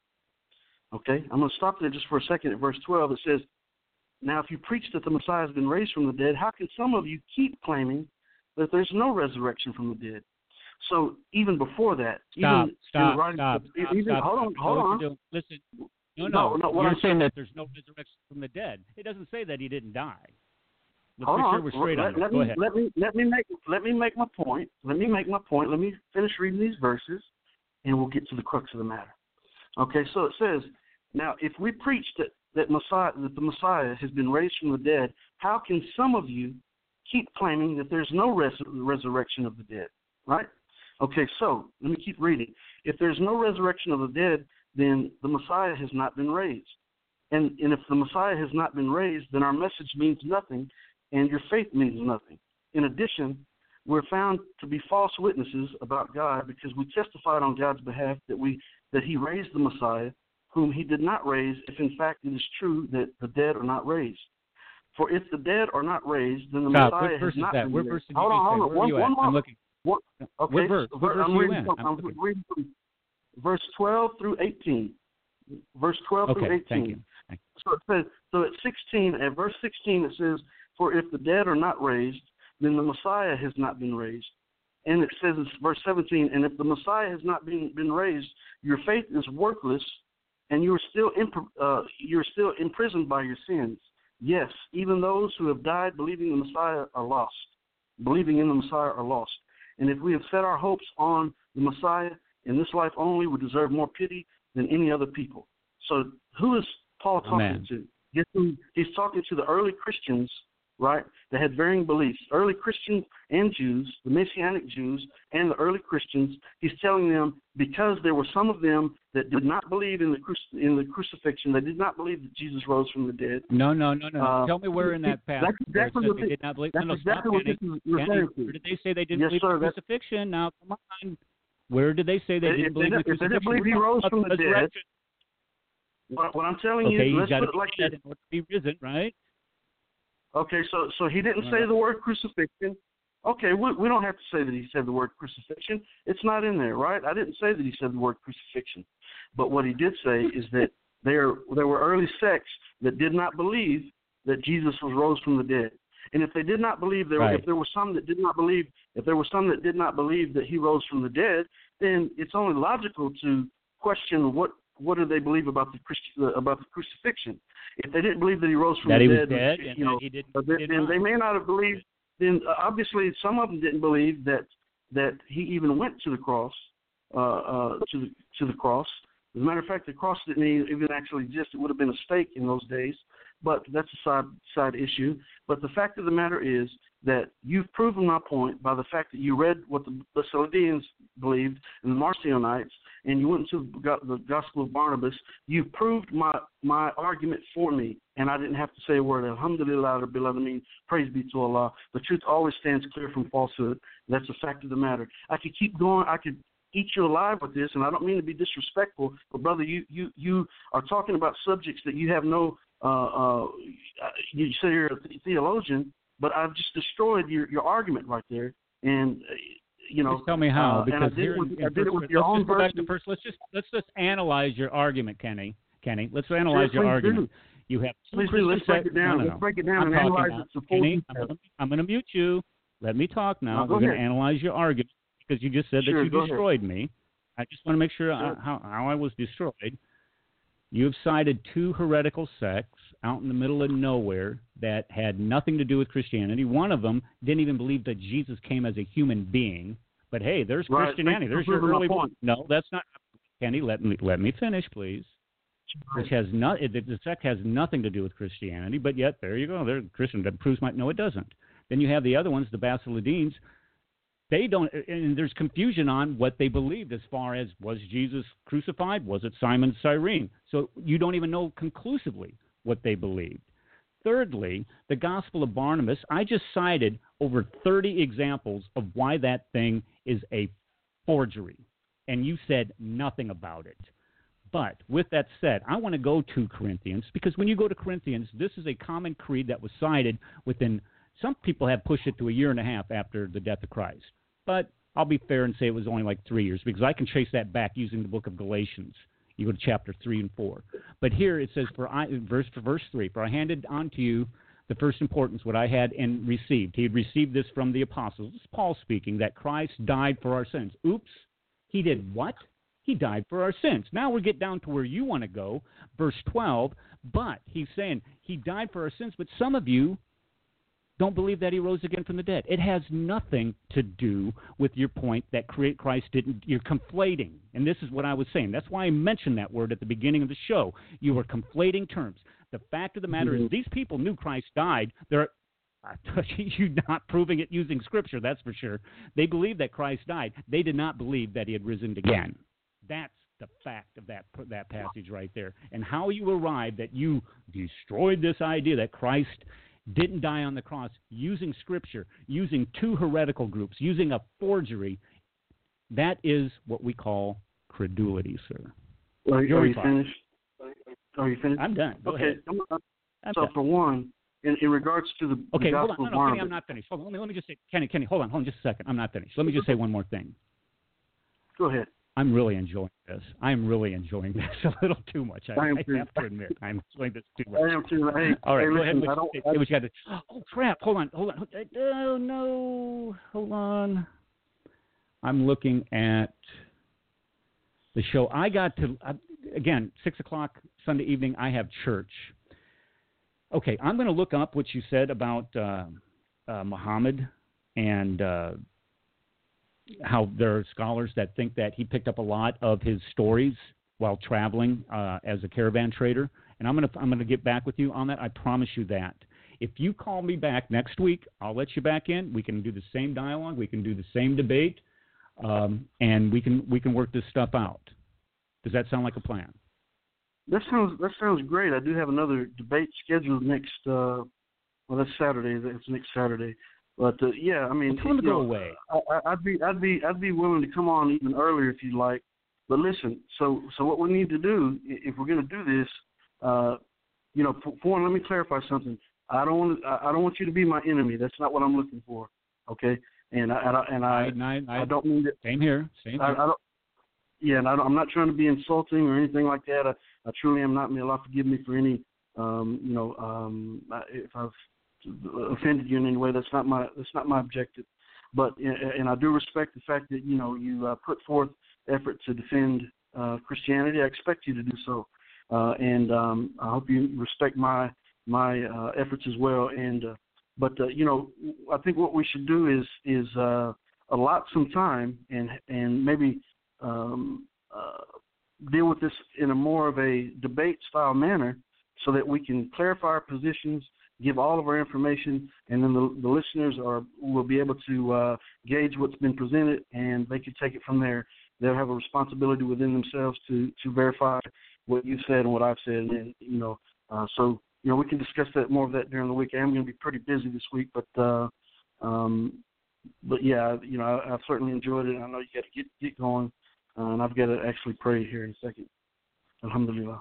Okay, I'm going to stop there just for a second at verse twelve. It says, "Now, if you preach that the Messiah has been raised from the dead, how can some of you keep claiming that there's no resurrection from the dead?" So even before that, stop, even stop, in writing, stop, even, stop, hold on, stop. hold on. You Listen, no, no, no, no what you're I'm saying that there's no resurrection from the dead. It doesn't say that he didn't die. Let's hold make on. sure we're straight let, on this. let Go me, ahead. Let me let me make let me make my point. Let me make my point. Let me finish reading these verses, and we'll get to the crux of the matter. Okay, so it says, "Now, if we preach that that Messiah that the Messiah has been raised from the dead, how can some of you keep claiming that there's no res- resurrection of the dead?" Right? Okay, so let me keep reading. If there's no resurrection of the dead, then the Messiah has not been raised. And, and if the Messiah has not been raised, then our message means nothing, and your faith means nothing. In addition, we're found to be false witnesses about God because we testified on God's behalf that we that he raised the Messiah, whom he did not raise, if in fact it is true that the dead are not raised. For if the dead are not raised, then the Stop. Messiah What verse has not is that? been What raised. verse did you Hold on, just hold say? on. Where are One, you at? one more. I'm looking. One, okay, What verse? so What verse I'm are you reading at? from, I'm I'm reading from verse twelve through eighteen. Verse twelve okay, through eighteen. thank you. Thank you. So it says, so at sixteen, at verse sixteen, it says, "For if the dead are not raised, then the Messiah has not been raised." And it says in verse seventeen, "And if the Messiah has not been, been raised, your faith is worthless, and you are still in, uh, you're still imprisoned by your sins. Yes, even those who have died believing the Messiah are lost. Believing in the Messiah are lost. And if we have set our hopes on the Messiah in this life only, we deserve more pity than any other people." So who is Paul talking Amen. to? Guess who? He's talking to the early Christians, right, that had varying beliefs. Early Christians and Jews, the Messianic Jews and the early Christians, he's telling them because there were some of them that did not believe in the cruci- in the crucifixion, they did not believe that Jesus rose from the dead. No, no, no, no. Uh, Tell me where in that passage that's exactly where it what says they this- did not believe. that's No, no, exactly stop, what Kenny. this is Kenny, referring to. where did they say they didn't Yes, believe sir, in the that's- crucifixion? Now, come on. Where did they say they If didn't they believe in the didn't- if they crucifixion? didn't believe he We're rose talking from the about dead, resurrection. What, what I'm telling Okay, you, he's let's got put to it like be this. dead in order to be risen, right? Okay, so so he didn't All say right. the word crucifixion. Okay, we, we don't have to say that he said the word crucifixion. It's not in there, right? I didn't say that he said the word crucifixion. But what he did say is that there there were early sects that did not believe that Jesus was rose from the dead. And if they did not believe, there Right. if there were some that did not believe, if there were some that did not believe that he rose from the dead, then it's only logical to question what what do they believe about the Christ, uh, about the crucifixion. If they didn't believe that he rose from That the he was dead, dead and you that know, he didn't, uh, then, did then not. they may not have believed. Then uh, obviously some of them didn't believe that that he even went to the cross, uh, uh, to the to the cross. As a matter of fact, the cross didn't even actually exist. It would have been a stake in those days, but that's a side side issue. But the fact of the matter is that you've proven my point by the fact that you read what the Basilidians believed and the Marcionites, and you went into the Gospel of Barnabas. You proved my my argument for me, and I didn't have to say a word. Alhamdulillah, Rabbil Alameen, praise be to Allah. The truth always stands clear from falsehood. That's a fact of the matter. I could keep going. I could eat you alive with this, and I don't mean to be disrespectful, but brother, you you, you are talking about subjects that you have no. Uh, uh, you say you're a theologian, but I've just destroyed your, your argument right there, and uh, you know. Just tell me how, uh, because and I did here it with, in, I in did it first, with your let's own just go back version. to first. Let's just let's just analyze your argument, Kenny. Kenny, let's analyze Sure, your please argument. do. You have two Please do. Let's break Christian it down. No, no, Let's no. break it down I'm and talking analyze now. it to full Kenny, detail. I'm going to mute you. Let me talk now. No, go We're going to ahead. analyze your argument because you just said Sure, that you go destroyed me. I just want to make sure, Sure. I, how, how I was destroyed. You've cited two heretical sects out in the middle of nowhere that had nothing to do with Christianity. One of them didn't even believe that Jesus came as a human being. But hey, there's Right. Christianity. Thank you There's for your proving my early point. No, that's not. Kenny, let me let me finish, please. Which has not. The, the sect has nothing to do with Christianity, but yet there you go. They're Christian. That proves my no, it doesn't. Then you have the other ones, the Basilideans. They don't, and there's confusion on what they believed as far as was Jesus crucified? Was it Simon Cyrene? So you don't even know conclusively what they believed. thirdly, the Gospel of Barnabas. I just cited over thirty examples of why that thing is a forgery, and you said nothing about it. But with that said, I want to go to Corinthians, because when you go to Corinthians, this is a common creed that was cited within, some people have pushed it to a year and a half after the death of Christ. But I'll be fair and say it was only like three years, because I can trace that back using the book of Galatians. You go to chapter three and four. But here it says, for I, verse for verse three, for I handed on to you the first importance, what I had and received. He had received this from the apostles. This is Paul speaking, that Christ died for our sins. Oops, he did what? He died for our sins. Now we get down to where you want to go, verse twelve. But he's saying he died for our sins, but some of you don't believe that he rose again from the dead. It has nothing to do with your point that Christ didn't. You're conflating. And this is what I was saying. That's why I mentioned that word at the beginning of the show. You were conflating terms. The fact of the matter mm-hmm. is these people knew Christ died. They're you're not proving it using Scripture, that's for sure. They believed that Christ died. They did not believe that he had risen again. That's the fact of that that passage right there. And how you arrived that you destroyed this idea that Christ didn't die on the cross using Scripture, using two heretical groups, using a forgery, that is what we call credulity, sir. Are, are you finished? Are you finished? I'm done. Go okay. ahead. I'm so done. For one, in, in regards to the, okay, the hold Gospel on. No, no, of Kenny, I'm not finished. Hold on, let me, let me just say, Kenny, Kenny, hold on, hold on just a second. I'm not finished. Let me just say one more thing. Go ahead. I'm really enjoying this. I'm really enjoying this a little too much. I, I, I have to admit, I'm enjoying this too much. I am too. Hey, all right, hey, go listen, ahead. I don't, Say, I, what you got to, oh, crap. Hold on. Hold on. Oh, no. Hold on. I'm looking at the show. I got to, uh, again, six o'clock Sunday evening, I have church. Okay, I'm going to look up what you said about uh, uh, Muhammad and uh, how there are scholars that think that he picked up a lot of his stories while traveling uh, as a caravan trader. And I'm going to I'm going to get back with you on that. I promise you that. If you call me back next week, I'll let you back in. We can do the same dialogue. We can do the same debate, um, and we can we can work this stuff out. Does that sound like a plan? That sounds that sounds great. I do have another debate scheduled next. Uh, well, that's Saturday. That's next Saturday. But uh, yeah, I mean, well, tell them to go know, away. I, I'd be, I'd be, I'd be willing to come on even earlier if you'd like. But listen, so, so what we need to do, if we're going to do this, uh, you know, for, for one, let me clarify something. I don't want, I don't want you to be my enemy. That's not what I'm looking for. Okay, and I, and I, and I, I, I, I don't mean that. Same here. Same I, here. I don't. Yeah, and I don't, I'm not trying to be insulting or anything like that. I, I truly am not. May Allah forgive me for any, um, you know, um, if I've offended you in any way. That's not my that's not my objective. But and I do respect the fact that you know you uh, put forth effort to defend uh, Christianity. I expect you to do so, uh, and um, I hope you respect my my uh, efforts as well. And uh, but uh, you know I think what we should do is is uh, allot some time and and maybe um, uh, deal with this in a more of a debate style manner, so that we can clarify our positions, give all of our information, and then the, the listeners are will be able to uh, gauge what's been presented, and they can take it from there. They'll have a responsibility within themselves to, to verify what you said and what I've said, and you know, uh, so you know we can discuss that more of that during the week. I am going to be pretty busy this week, but uh, um, but yeah, you know, I, I've certainly enjoyed it. I know you got to get get going, uh, and I've got to actually pray here in a second. Alhamdulillah.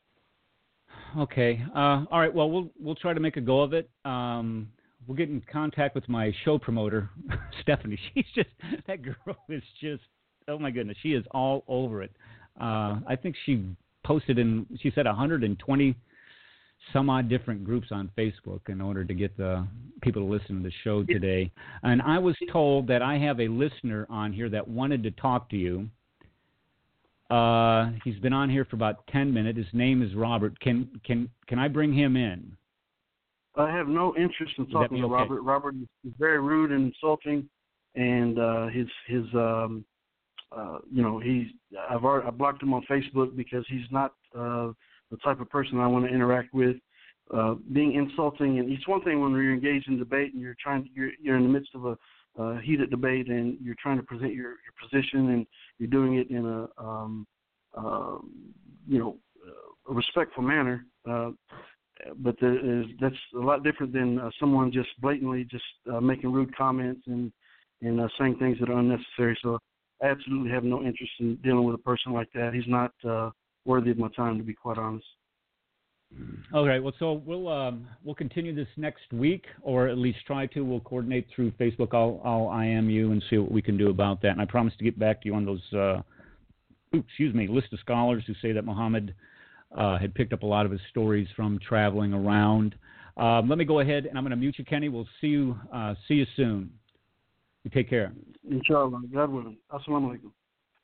Okay. Uh, all right. Well, we'll we'll try to make a go of it. Um, we'll get in contact with my show promoter, Stephanie. She's just that girl is just oh my goodness. She is all over it. Uh, I think she posted in she said one hundred twenty some odd different groups on Facebook in order to get the people to listen to the show today. And I was told that I have a listener on here that wanted to talk to you. Uh, he's been on here for about ten minutes. His name is Robert. Can can can I bring him in? I have no interest in talking to okay? Robert. Robert is very rude and insulting, and uh, his his um, uh, you know he's I've already, I blocked him on Facebook because he's not uh, the type of person I want to interact with. Uh, being insulting, and it's one thing when you're engaged in debate and you're trying you're you're in the midst of a uh, heated debate and you're trying to present your, your position and you're doing it in a um, uh, you know a respectful manner. Uh, but there is, that's a lot different than uh, someone just blatantly just uh, making rude comments and and uh, saying things that are unnecessary. So I absolutely have no interest in dealing with a person like that. He's not uh, worthy of my time, to be quite honest. All right. Well, so we'll um, we'll continue this next week, or at least try to. We'll coordinate through Facebook. I'll I'll I M you and see what we can do about that. And I promise to get back to you on those. Uh, oops, excuse me, list of scholars who say that Muhammad uh, had picked up a lot of his stories from traveling around. Um, let me go ahead and I'm going to mute you, Kenny. We'll see you uh, see you soon. You take care. Inshallah. God willing. Assalamu alaikum.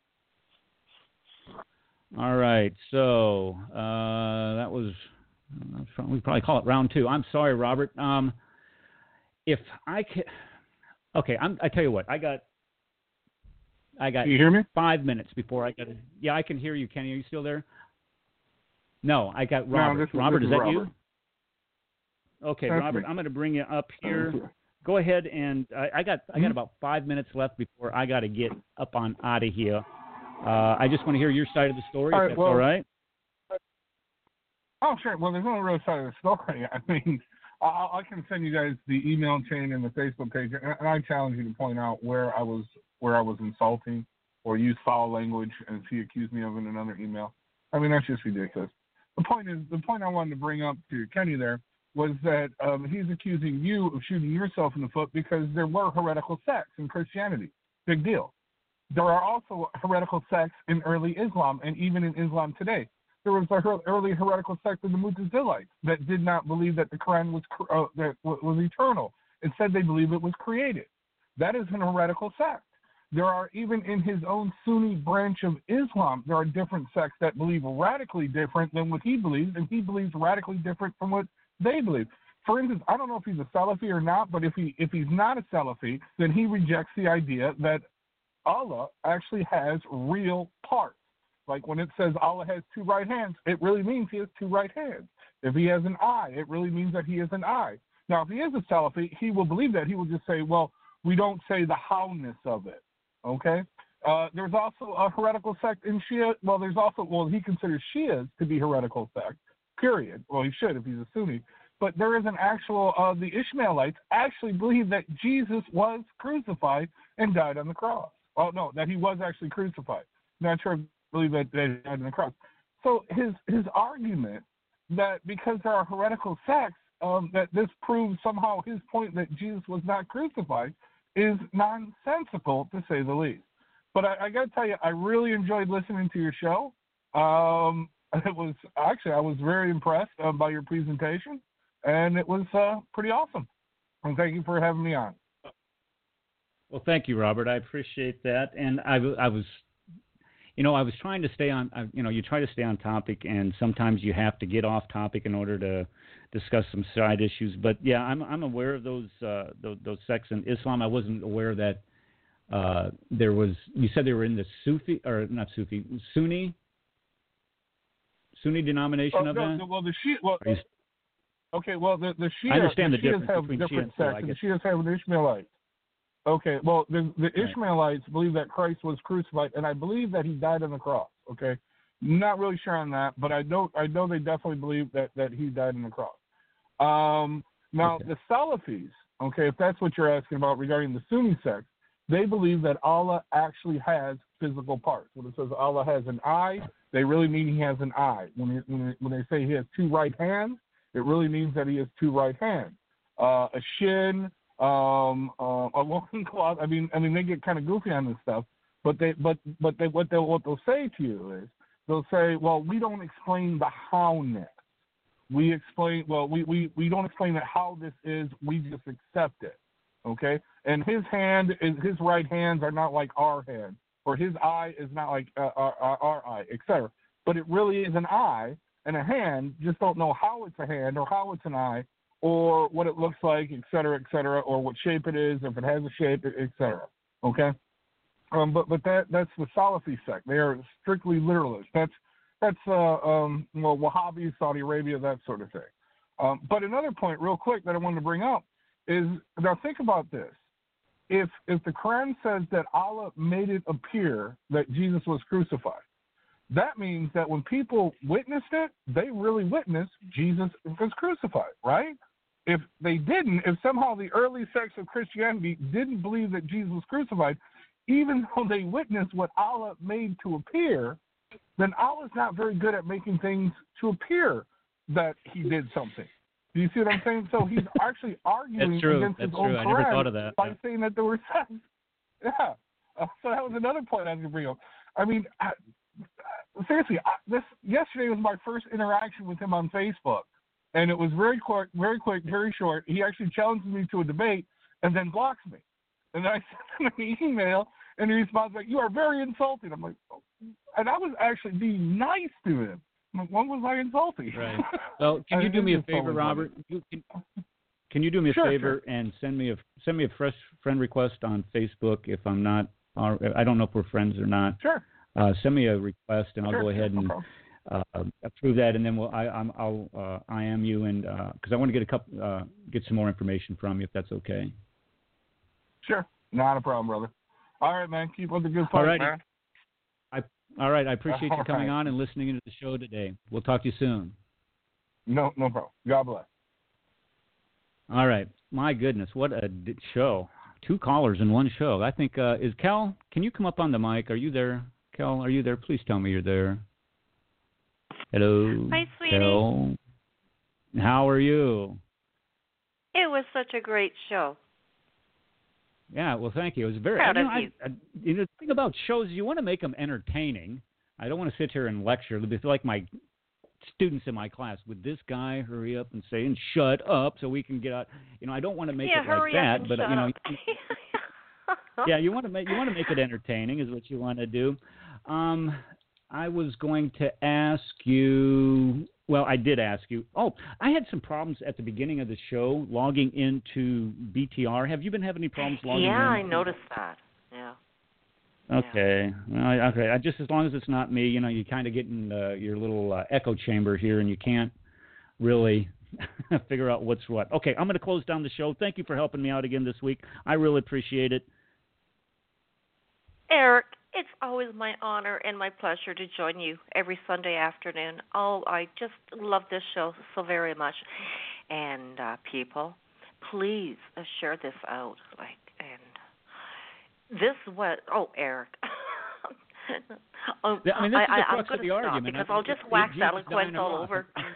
All right. So uh, that was. We probably call it round two. I'm sorry, Robert. Um, if I can, okay. I'm, I tell you what. I got. I got. Can you hear me? Five minutes before I got. Yeah, I can hear you. Kenny, are you still there? No, I got Robert. No, this is, Robert, this is that Robert. you? Okay, That's Robert. me. I'm going to bring you up here. Go ahead, and I, I got. I got about five minutes left before I got to get up on out of here. Uh, I just want to hear your side of the story. All if right, that's well, all right. Oh, sure. Well, there's no real side of the story. I mean, I, I can send you guys the email chain and the Facebook page, and, and I challenge you to point out where I was where I was insulting or used foul language, and she accused me of in another email. I mean, that's just ridiculous. The point is, the point I wanted to bring up to Kenny there was that um, he's accusing you of shooting yourself in the foot because there were heretical sects in Christianity. Big deal. There are also heretical sects in early Islam and even in Islam today. There was an early heretical sect of the Mutazilites that did not believe that the Quran was uh, that was eternal. Instead, they believed it was created. That is an heretical sect. There are, even in his own Sunni branch of Islam, there are different sects that believe radically different than what he believes, and he believes radically different from what they believe. For instance, I don't know if he's a Salafi or not, but if he if he's not a Salafi, then he rejects the idea that Allah actually has real parts. Like when it says Allah has two right hands, it really means he has two right hands. If he has an eye, it really means that he has an eye. Now, if he is a Salafi, he will believe that. He will just say, well, we don't say the howness of it, okay? Uh, there's also a heretical sect in Shia. Well, there's also, well, he considers Shias to be heretical sect, period. Well, he should if he's a Sunni. But there is an actual, uh, the Ishmaelites actually believe that Jesus was crucified and died on the cross. Oh, no, that he was actually crucified. Not sure believe that they died on the cross. So his his argument that because there are heretical sects, um, that this proves somehow his point that Jesus was not crucified is nonsensical, to say the least. But I, I got to tell you, I really enjoyed listening to your show. Um, it was actually I was very impressed uh, by your presentation, and it was uh, pretty awesome. And thank you for having me on. Well, thank you, Robert. I appreciate that, and I, I was. You know, I was trying to stay on, you know, you try to stay on topic, and sometimes you have to get off topic in order to discuss some side issues. But, yeah, I'm I'm aware of those uh, those, those sects in Islam. I wasn't aware that uh, there was, you said they were in the Sufi, or not Sufi, Sunni, Sunni denomination oh, of no, that? No, well, the Shia, well, you, okay, well, the, the Shia, I understand the the Shias difference have between different Shia and sects, Sunni, and the Shias have an Ishmaelite. Okay, well, the, the Ishmaelites right. believe that Christ was crucified, and I believe that he died on the cross. Okay, not really sure on that, but I know I know they definitely believe that, that he died on the cross. Um, now okay. the Salafis, okay, if that's what you're asking about regarding the Sunni sect, they believe that Allah actually has physical parts. When it says Allah has an eye, they really mean he has an eye. When it, when, it, when they say he has two right hands, it really means that he has two right hands. Uh, a shin. Um, uh, a loincloth. I mean, I mean, they get kind of goofy on this stuff, but they, but, but they, what they, what they'll say to you is, they'll say, well, we don't explain the howness. We explain, well, we, we, we don't explain that how this is. We just accept it. Okay, and his hand is his right hands are not like our hand, or his eye is not like uh, our, our, our eye, et cetera. But it really is an eye and a hand. Just don't know how it's a hand or how it's an eye, or what it looks like, et cetera, et cetera, or what shape it is, if it has a shape, et cetera. Okay? Um, but but that that's the Salafi sect. They are strictly literalists. That's that's uh, um, well, Wahhabis, Saudi Arabia, that sort of thing. Um, but another point, real quick, that I wanted to bring up is, now think about this. If if the Quran says that Allah made it appear that Jesus was crucified, that means that when people witnessed it, they really witnessed Jesus was crucified, right? If they didn't, if somehow the early sects of Christianity didn't believe that Jesus was crucified, even though they witnessed what Allah made to appear, then Allah's not very good at making things to appear that he did something. Do you see what I'm saying? So he's actually arguing That's true. against That's his own true. I never thought of Quran that. by Yeah. saying that there were sects. Yeah. Uh, so that was another point I was going to bring up. I mean, I, seriously, I, this yesterday was my first interaction with him on Facebook, and it was very quick, very quick, very short. He actually challenged me to a debate and then blocks me. And then I sent him an email, and he responds like, "You are very insulting." I'm like, oh. And I was actually being nice to him. I'm like, when was I insulting? Right. Well, can you do me a favor, Robert? You, can, can you do me a sure, favor sure. and send me a send me a fresh friend request on Facebook if I'm not, I don't know if we're friends or not. Sure. Uh, send me a request, and I'll sure, go ahead sure, and no uh, approve that, and then we'll, I, I'm, I'll uh, I am you, and because uh, I want to get a couple, uh, get some more information from you, if that's okay. Sure, not a problem, brother. All right, man. Keep up the good fight, Alrighty. man. I all right. I appreciate All you coming right. on and listening into the show today. We'll talk to you soon. No, no problem. God bless. All right. My goodness, what a d- show! Two callers in one show. I think uh, is Cal. Can you come up on the mic? Are you there, Cal? Are you there? Please tell me you're there. Hello. Hi, sweetie. Cal. How are you? It was such a great show. Yeah, well, thank you. It was very. Proud you know, of you. I, I, you know, the thing about shows, you want to make them entertaining. I don't want to sit here and lecture. It's like my students in my class. Would this guy hurry up and say and shut up so we can get out? You know, I don't want to make yeah, it like hurry that, up and but shut you know, up. yeah, you want to make you want to make it entertaining is what you want to do. Um, I was going to ask you. Well, I did ask you. Oh, I had some problems at the beginning of the show logging into B T R. Have you been having any problems logging yeah, in? I noticed that. Yeah. Okay. Well, I- okay. I, just as long as it's not me, you know, you kind of get in uh, your little uh, echo chamber here, and you can't really figure out what's what. Okay, I'm going to close down the show. Thank you for helping me out again this week. I really appreciate it. Eric, it's always my honor and my pleasure to join you every Sunday afternoon. Oh, I just love this show so very much. And uh, people, please uh, share this out. Like, and this what? Oh, Eric. oh, I mean, this is the I, crux I'm of the stop argument. because I I'll mean, just it- wax Jesus eloquence dying all on a over. cross.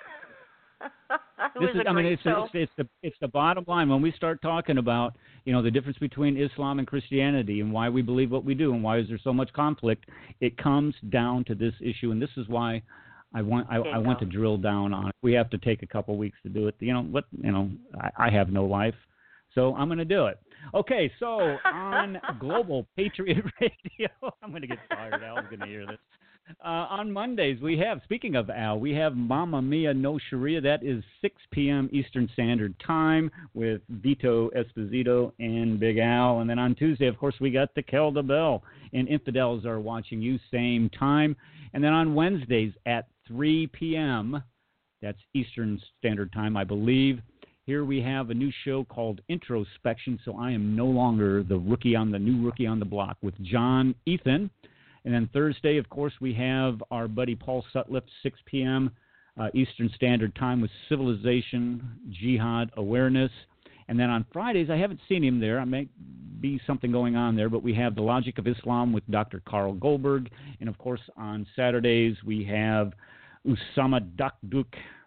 it This was is, a I mean, great it's, show. it's it's the it's the bottom line when we start talking about, you know, the difference between Islam and Christianity and why we believe what we do and why is there so much conflict. It comes down to this issue, and this is why I want I, I want to drill down on it. We have to take a couple weeks to do it. You know what? You know, I, I have no life, so I'm going to do it. Okay, so on Global Patriot Radio, I'm going to get fired. Al's going to hear this. Uh, on Mondays, we have, speaking of Al, we have Mamma Mia No Sharia. That is six p.m. Eastern Standard Time with Vito Esposito and Big Al. And then on Tuesday, of course, we got the Kel the Bell. And Infidels Are Watching You, same time. And then on Wednesdays at three p.m., that's Eastern Standard Time, I believe, here we have a new show called Introspection. So I am no longer the rookie on the new rookie on the block with John Ethan. And then Thursday, of course, we have our buddy Paul Sutliff, six p.m. Uh, Eastern Standard Time with Civilization, Jihad, Awareness. And then on Fridays, I haven't seen him there. I may be something going on there, but we have The Logic of Islam with Doctor Carl Goldberg. And, of course, on Saturdays, we have Usama Dakduk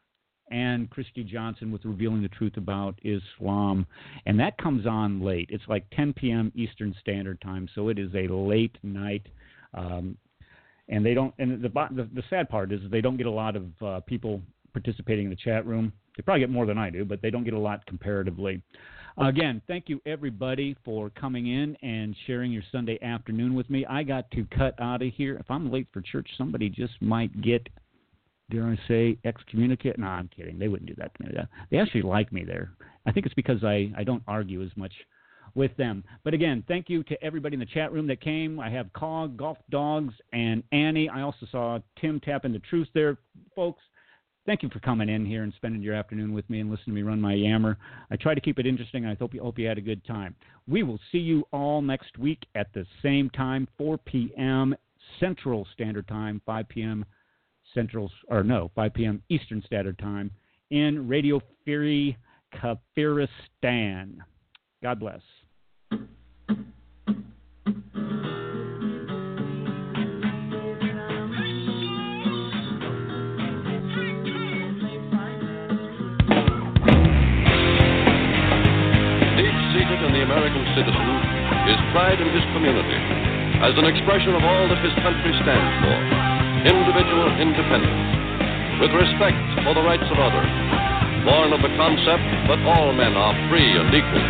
and Christy Johnson with Revealing the Truth About Islam. And that comes on late. It's like ten p.m. Eastern Standard Time, so it is a late night. Um, and they don't. And the, the the sad part is they don't get a lot of uh, people participating in the chat room. They probably get more than I do, but they don't get a lot comparatively. Again, thank you everybody for coming in and sharing your Sunday afternoon with me. I got to cut out of here. If I'm late for church, somebody just might get, dare I say, excommunicated. No, I'm kidding. They wouldn't do that to me. They actually like me there. I think it's because I, I don't argue as much with them. But again, thank you to everybody in the chat room that came. I have Cog, Golf Dogs, and Annie. I also saw Tim tap into truth there. Folks, thank you for coming in here and spending your afternoon with me and listening to me run my yammer. I try to keep it interesting, and I hope you, hope you had a good time. We will see you all next week at the same time, four p.m. Central Standard Time, five p.m. Central, or no, five p.m. Eastern Standard Time in Radio Free Kafiristan. God bless. In the American citizen is pride in his community as an expression of all that his country stands for, individual independence, with respect for the rights of others, born of the concept that all men are free and equal.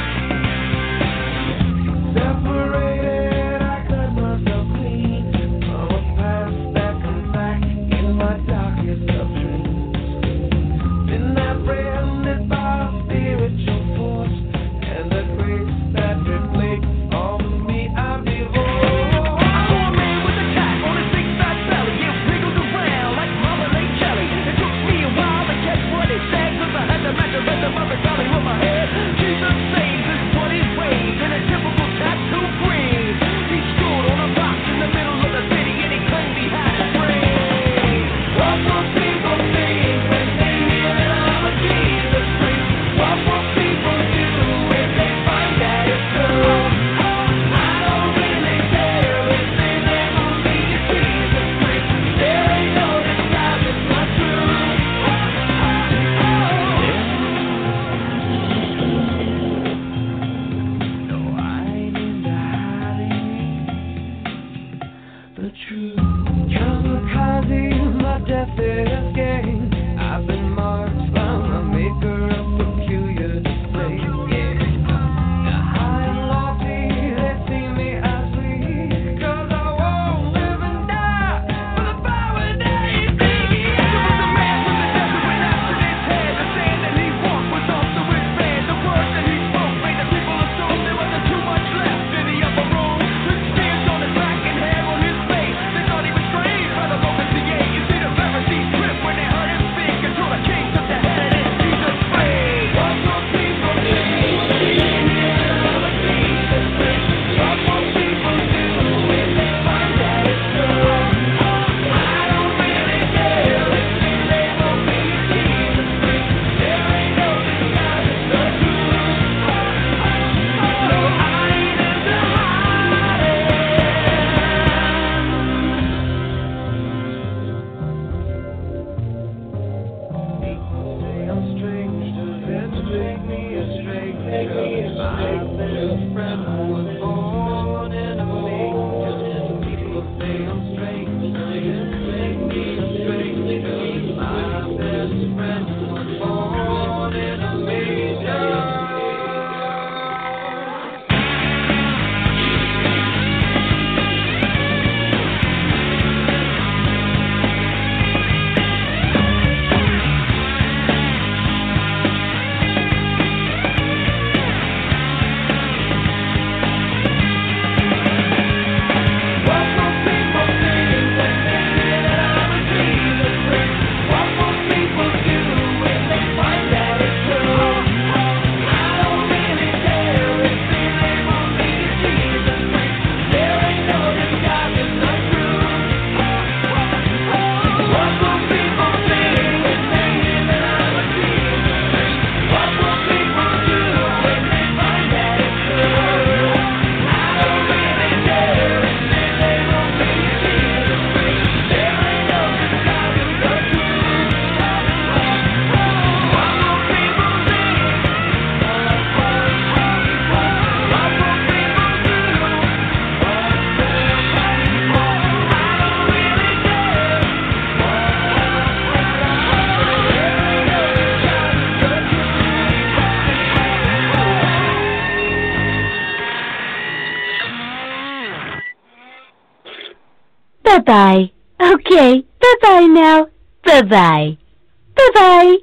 Separated, I cut myself clean from a past that comes back in my darkest of dreams. Been apprehended by a spiritual force and the grace that reflects all of me I behold. I saw a man with a cat on his big fat belly. It wriggled around like marmalade jelly. It took me a while to catch what it said, 'cause I had to match the rhythm of the belly with my head. Jesus saves is what he's waved in a typical tattoo green. He stood on a box in the middle of the city and he claimed he had a brain. What will people think when they hear that I'm a Jesus freak? What will people do if they find that it's true? I don't really care if they label me a Jesus freak. There ain't no disguising my truth. No, I ain't into hiding the truth. Kamikaze, my death is gain. I've been marked by my maker of peculiar display. Yeah. Now high and lofty, they see me as weak, 'cause I won't live and die for the power that he seeks. There was a man with a desperate axe in his head. The sand that he walked was also his bed. The words that he spoke made the people assume there wasn't too much left in the upper room. With spears on his back and hair on his face, they thought he was strange by the Roman C A. You see the Pharisees trip when they heard him speak until the king took the head of this Jesus freak. What will people do when they hear that I'm a Jesus freak? What will people do if they find that it's true? I don't really care if they label me a Jesus freak. There ain't no disguising the truth. No, I ain't into hiding. People say I'm strange, to them make me a stranger. My best friend was born in a manger. People say I'm strange, to them make me a stranger. My best friend was born in a manger. What will people think when they hear that I'm a Jesus freak? What will people do when they find that it's true? I don't really care if they label me a Jesus freak. There ain't no disguising the truth. What will people think when they hear that I'm a Jesus freak? What will people do when they find that it's true? I don't really care if they label me a Jesus freak. There ain't no disguising the truth. What will people think? What will people do? What's their fight for? I don't really care. Bye-bye. Okay, bye-bye now. Bye-bye. Bye-bye.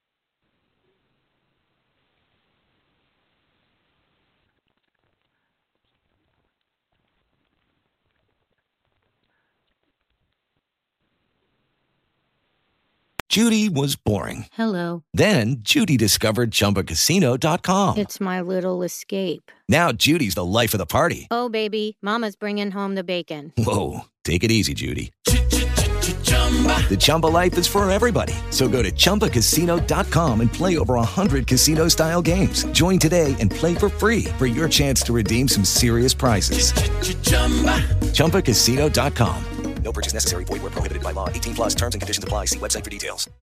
Judy was boring. Hello. Then Judy discovered Chumba Casino dot com. It's my little escape. Now Judy's the life of the party. Oh, baby, mama's bringing home the bacon. Whoa, Take it easy, Judy. The Chumba life is for everybody. So go to Chumba Casino dot com and play over one hundred casino-style games. Join today and play for free for your chance to redeem some serious prizes. Chumba Casino dot com. No purchase necessary. Void where prohibited by law. eighteen plus terms and conditions apply. See website for details.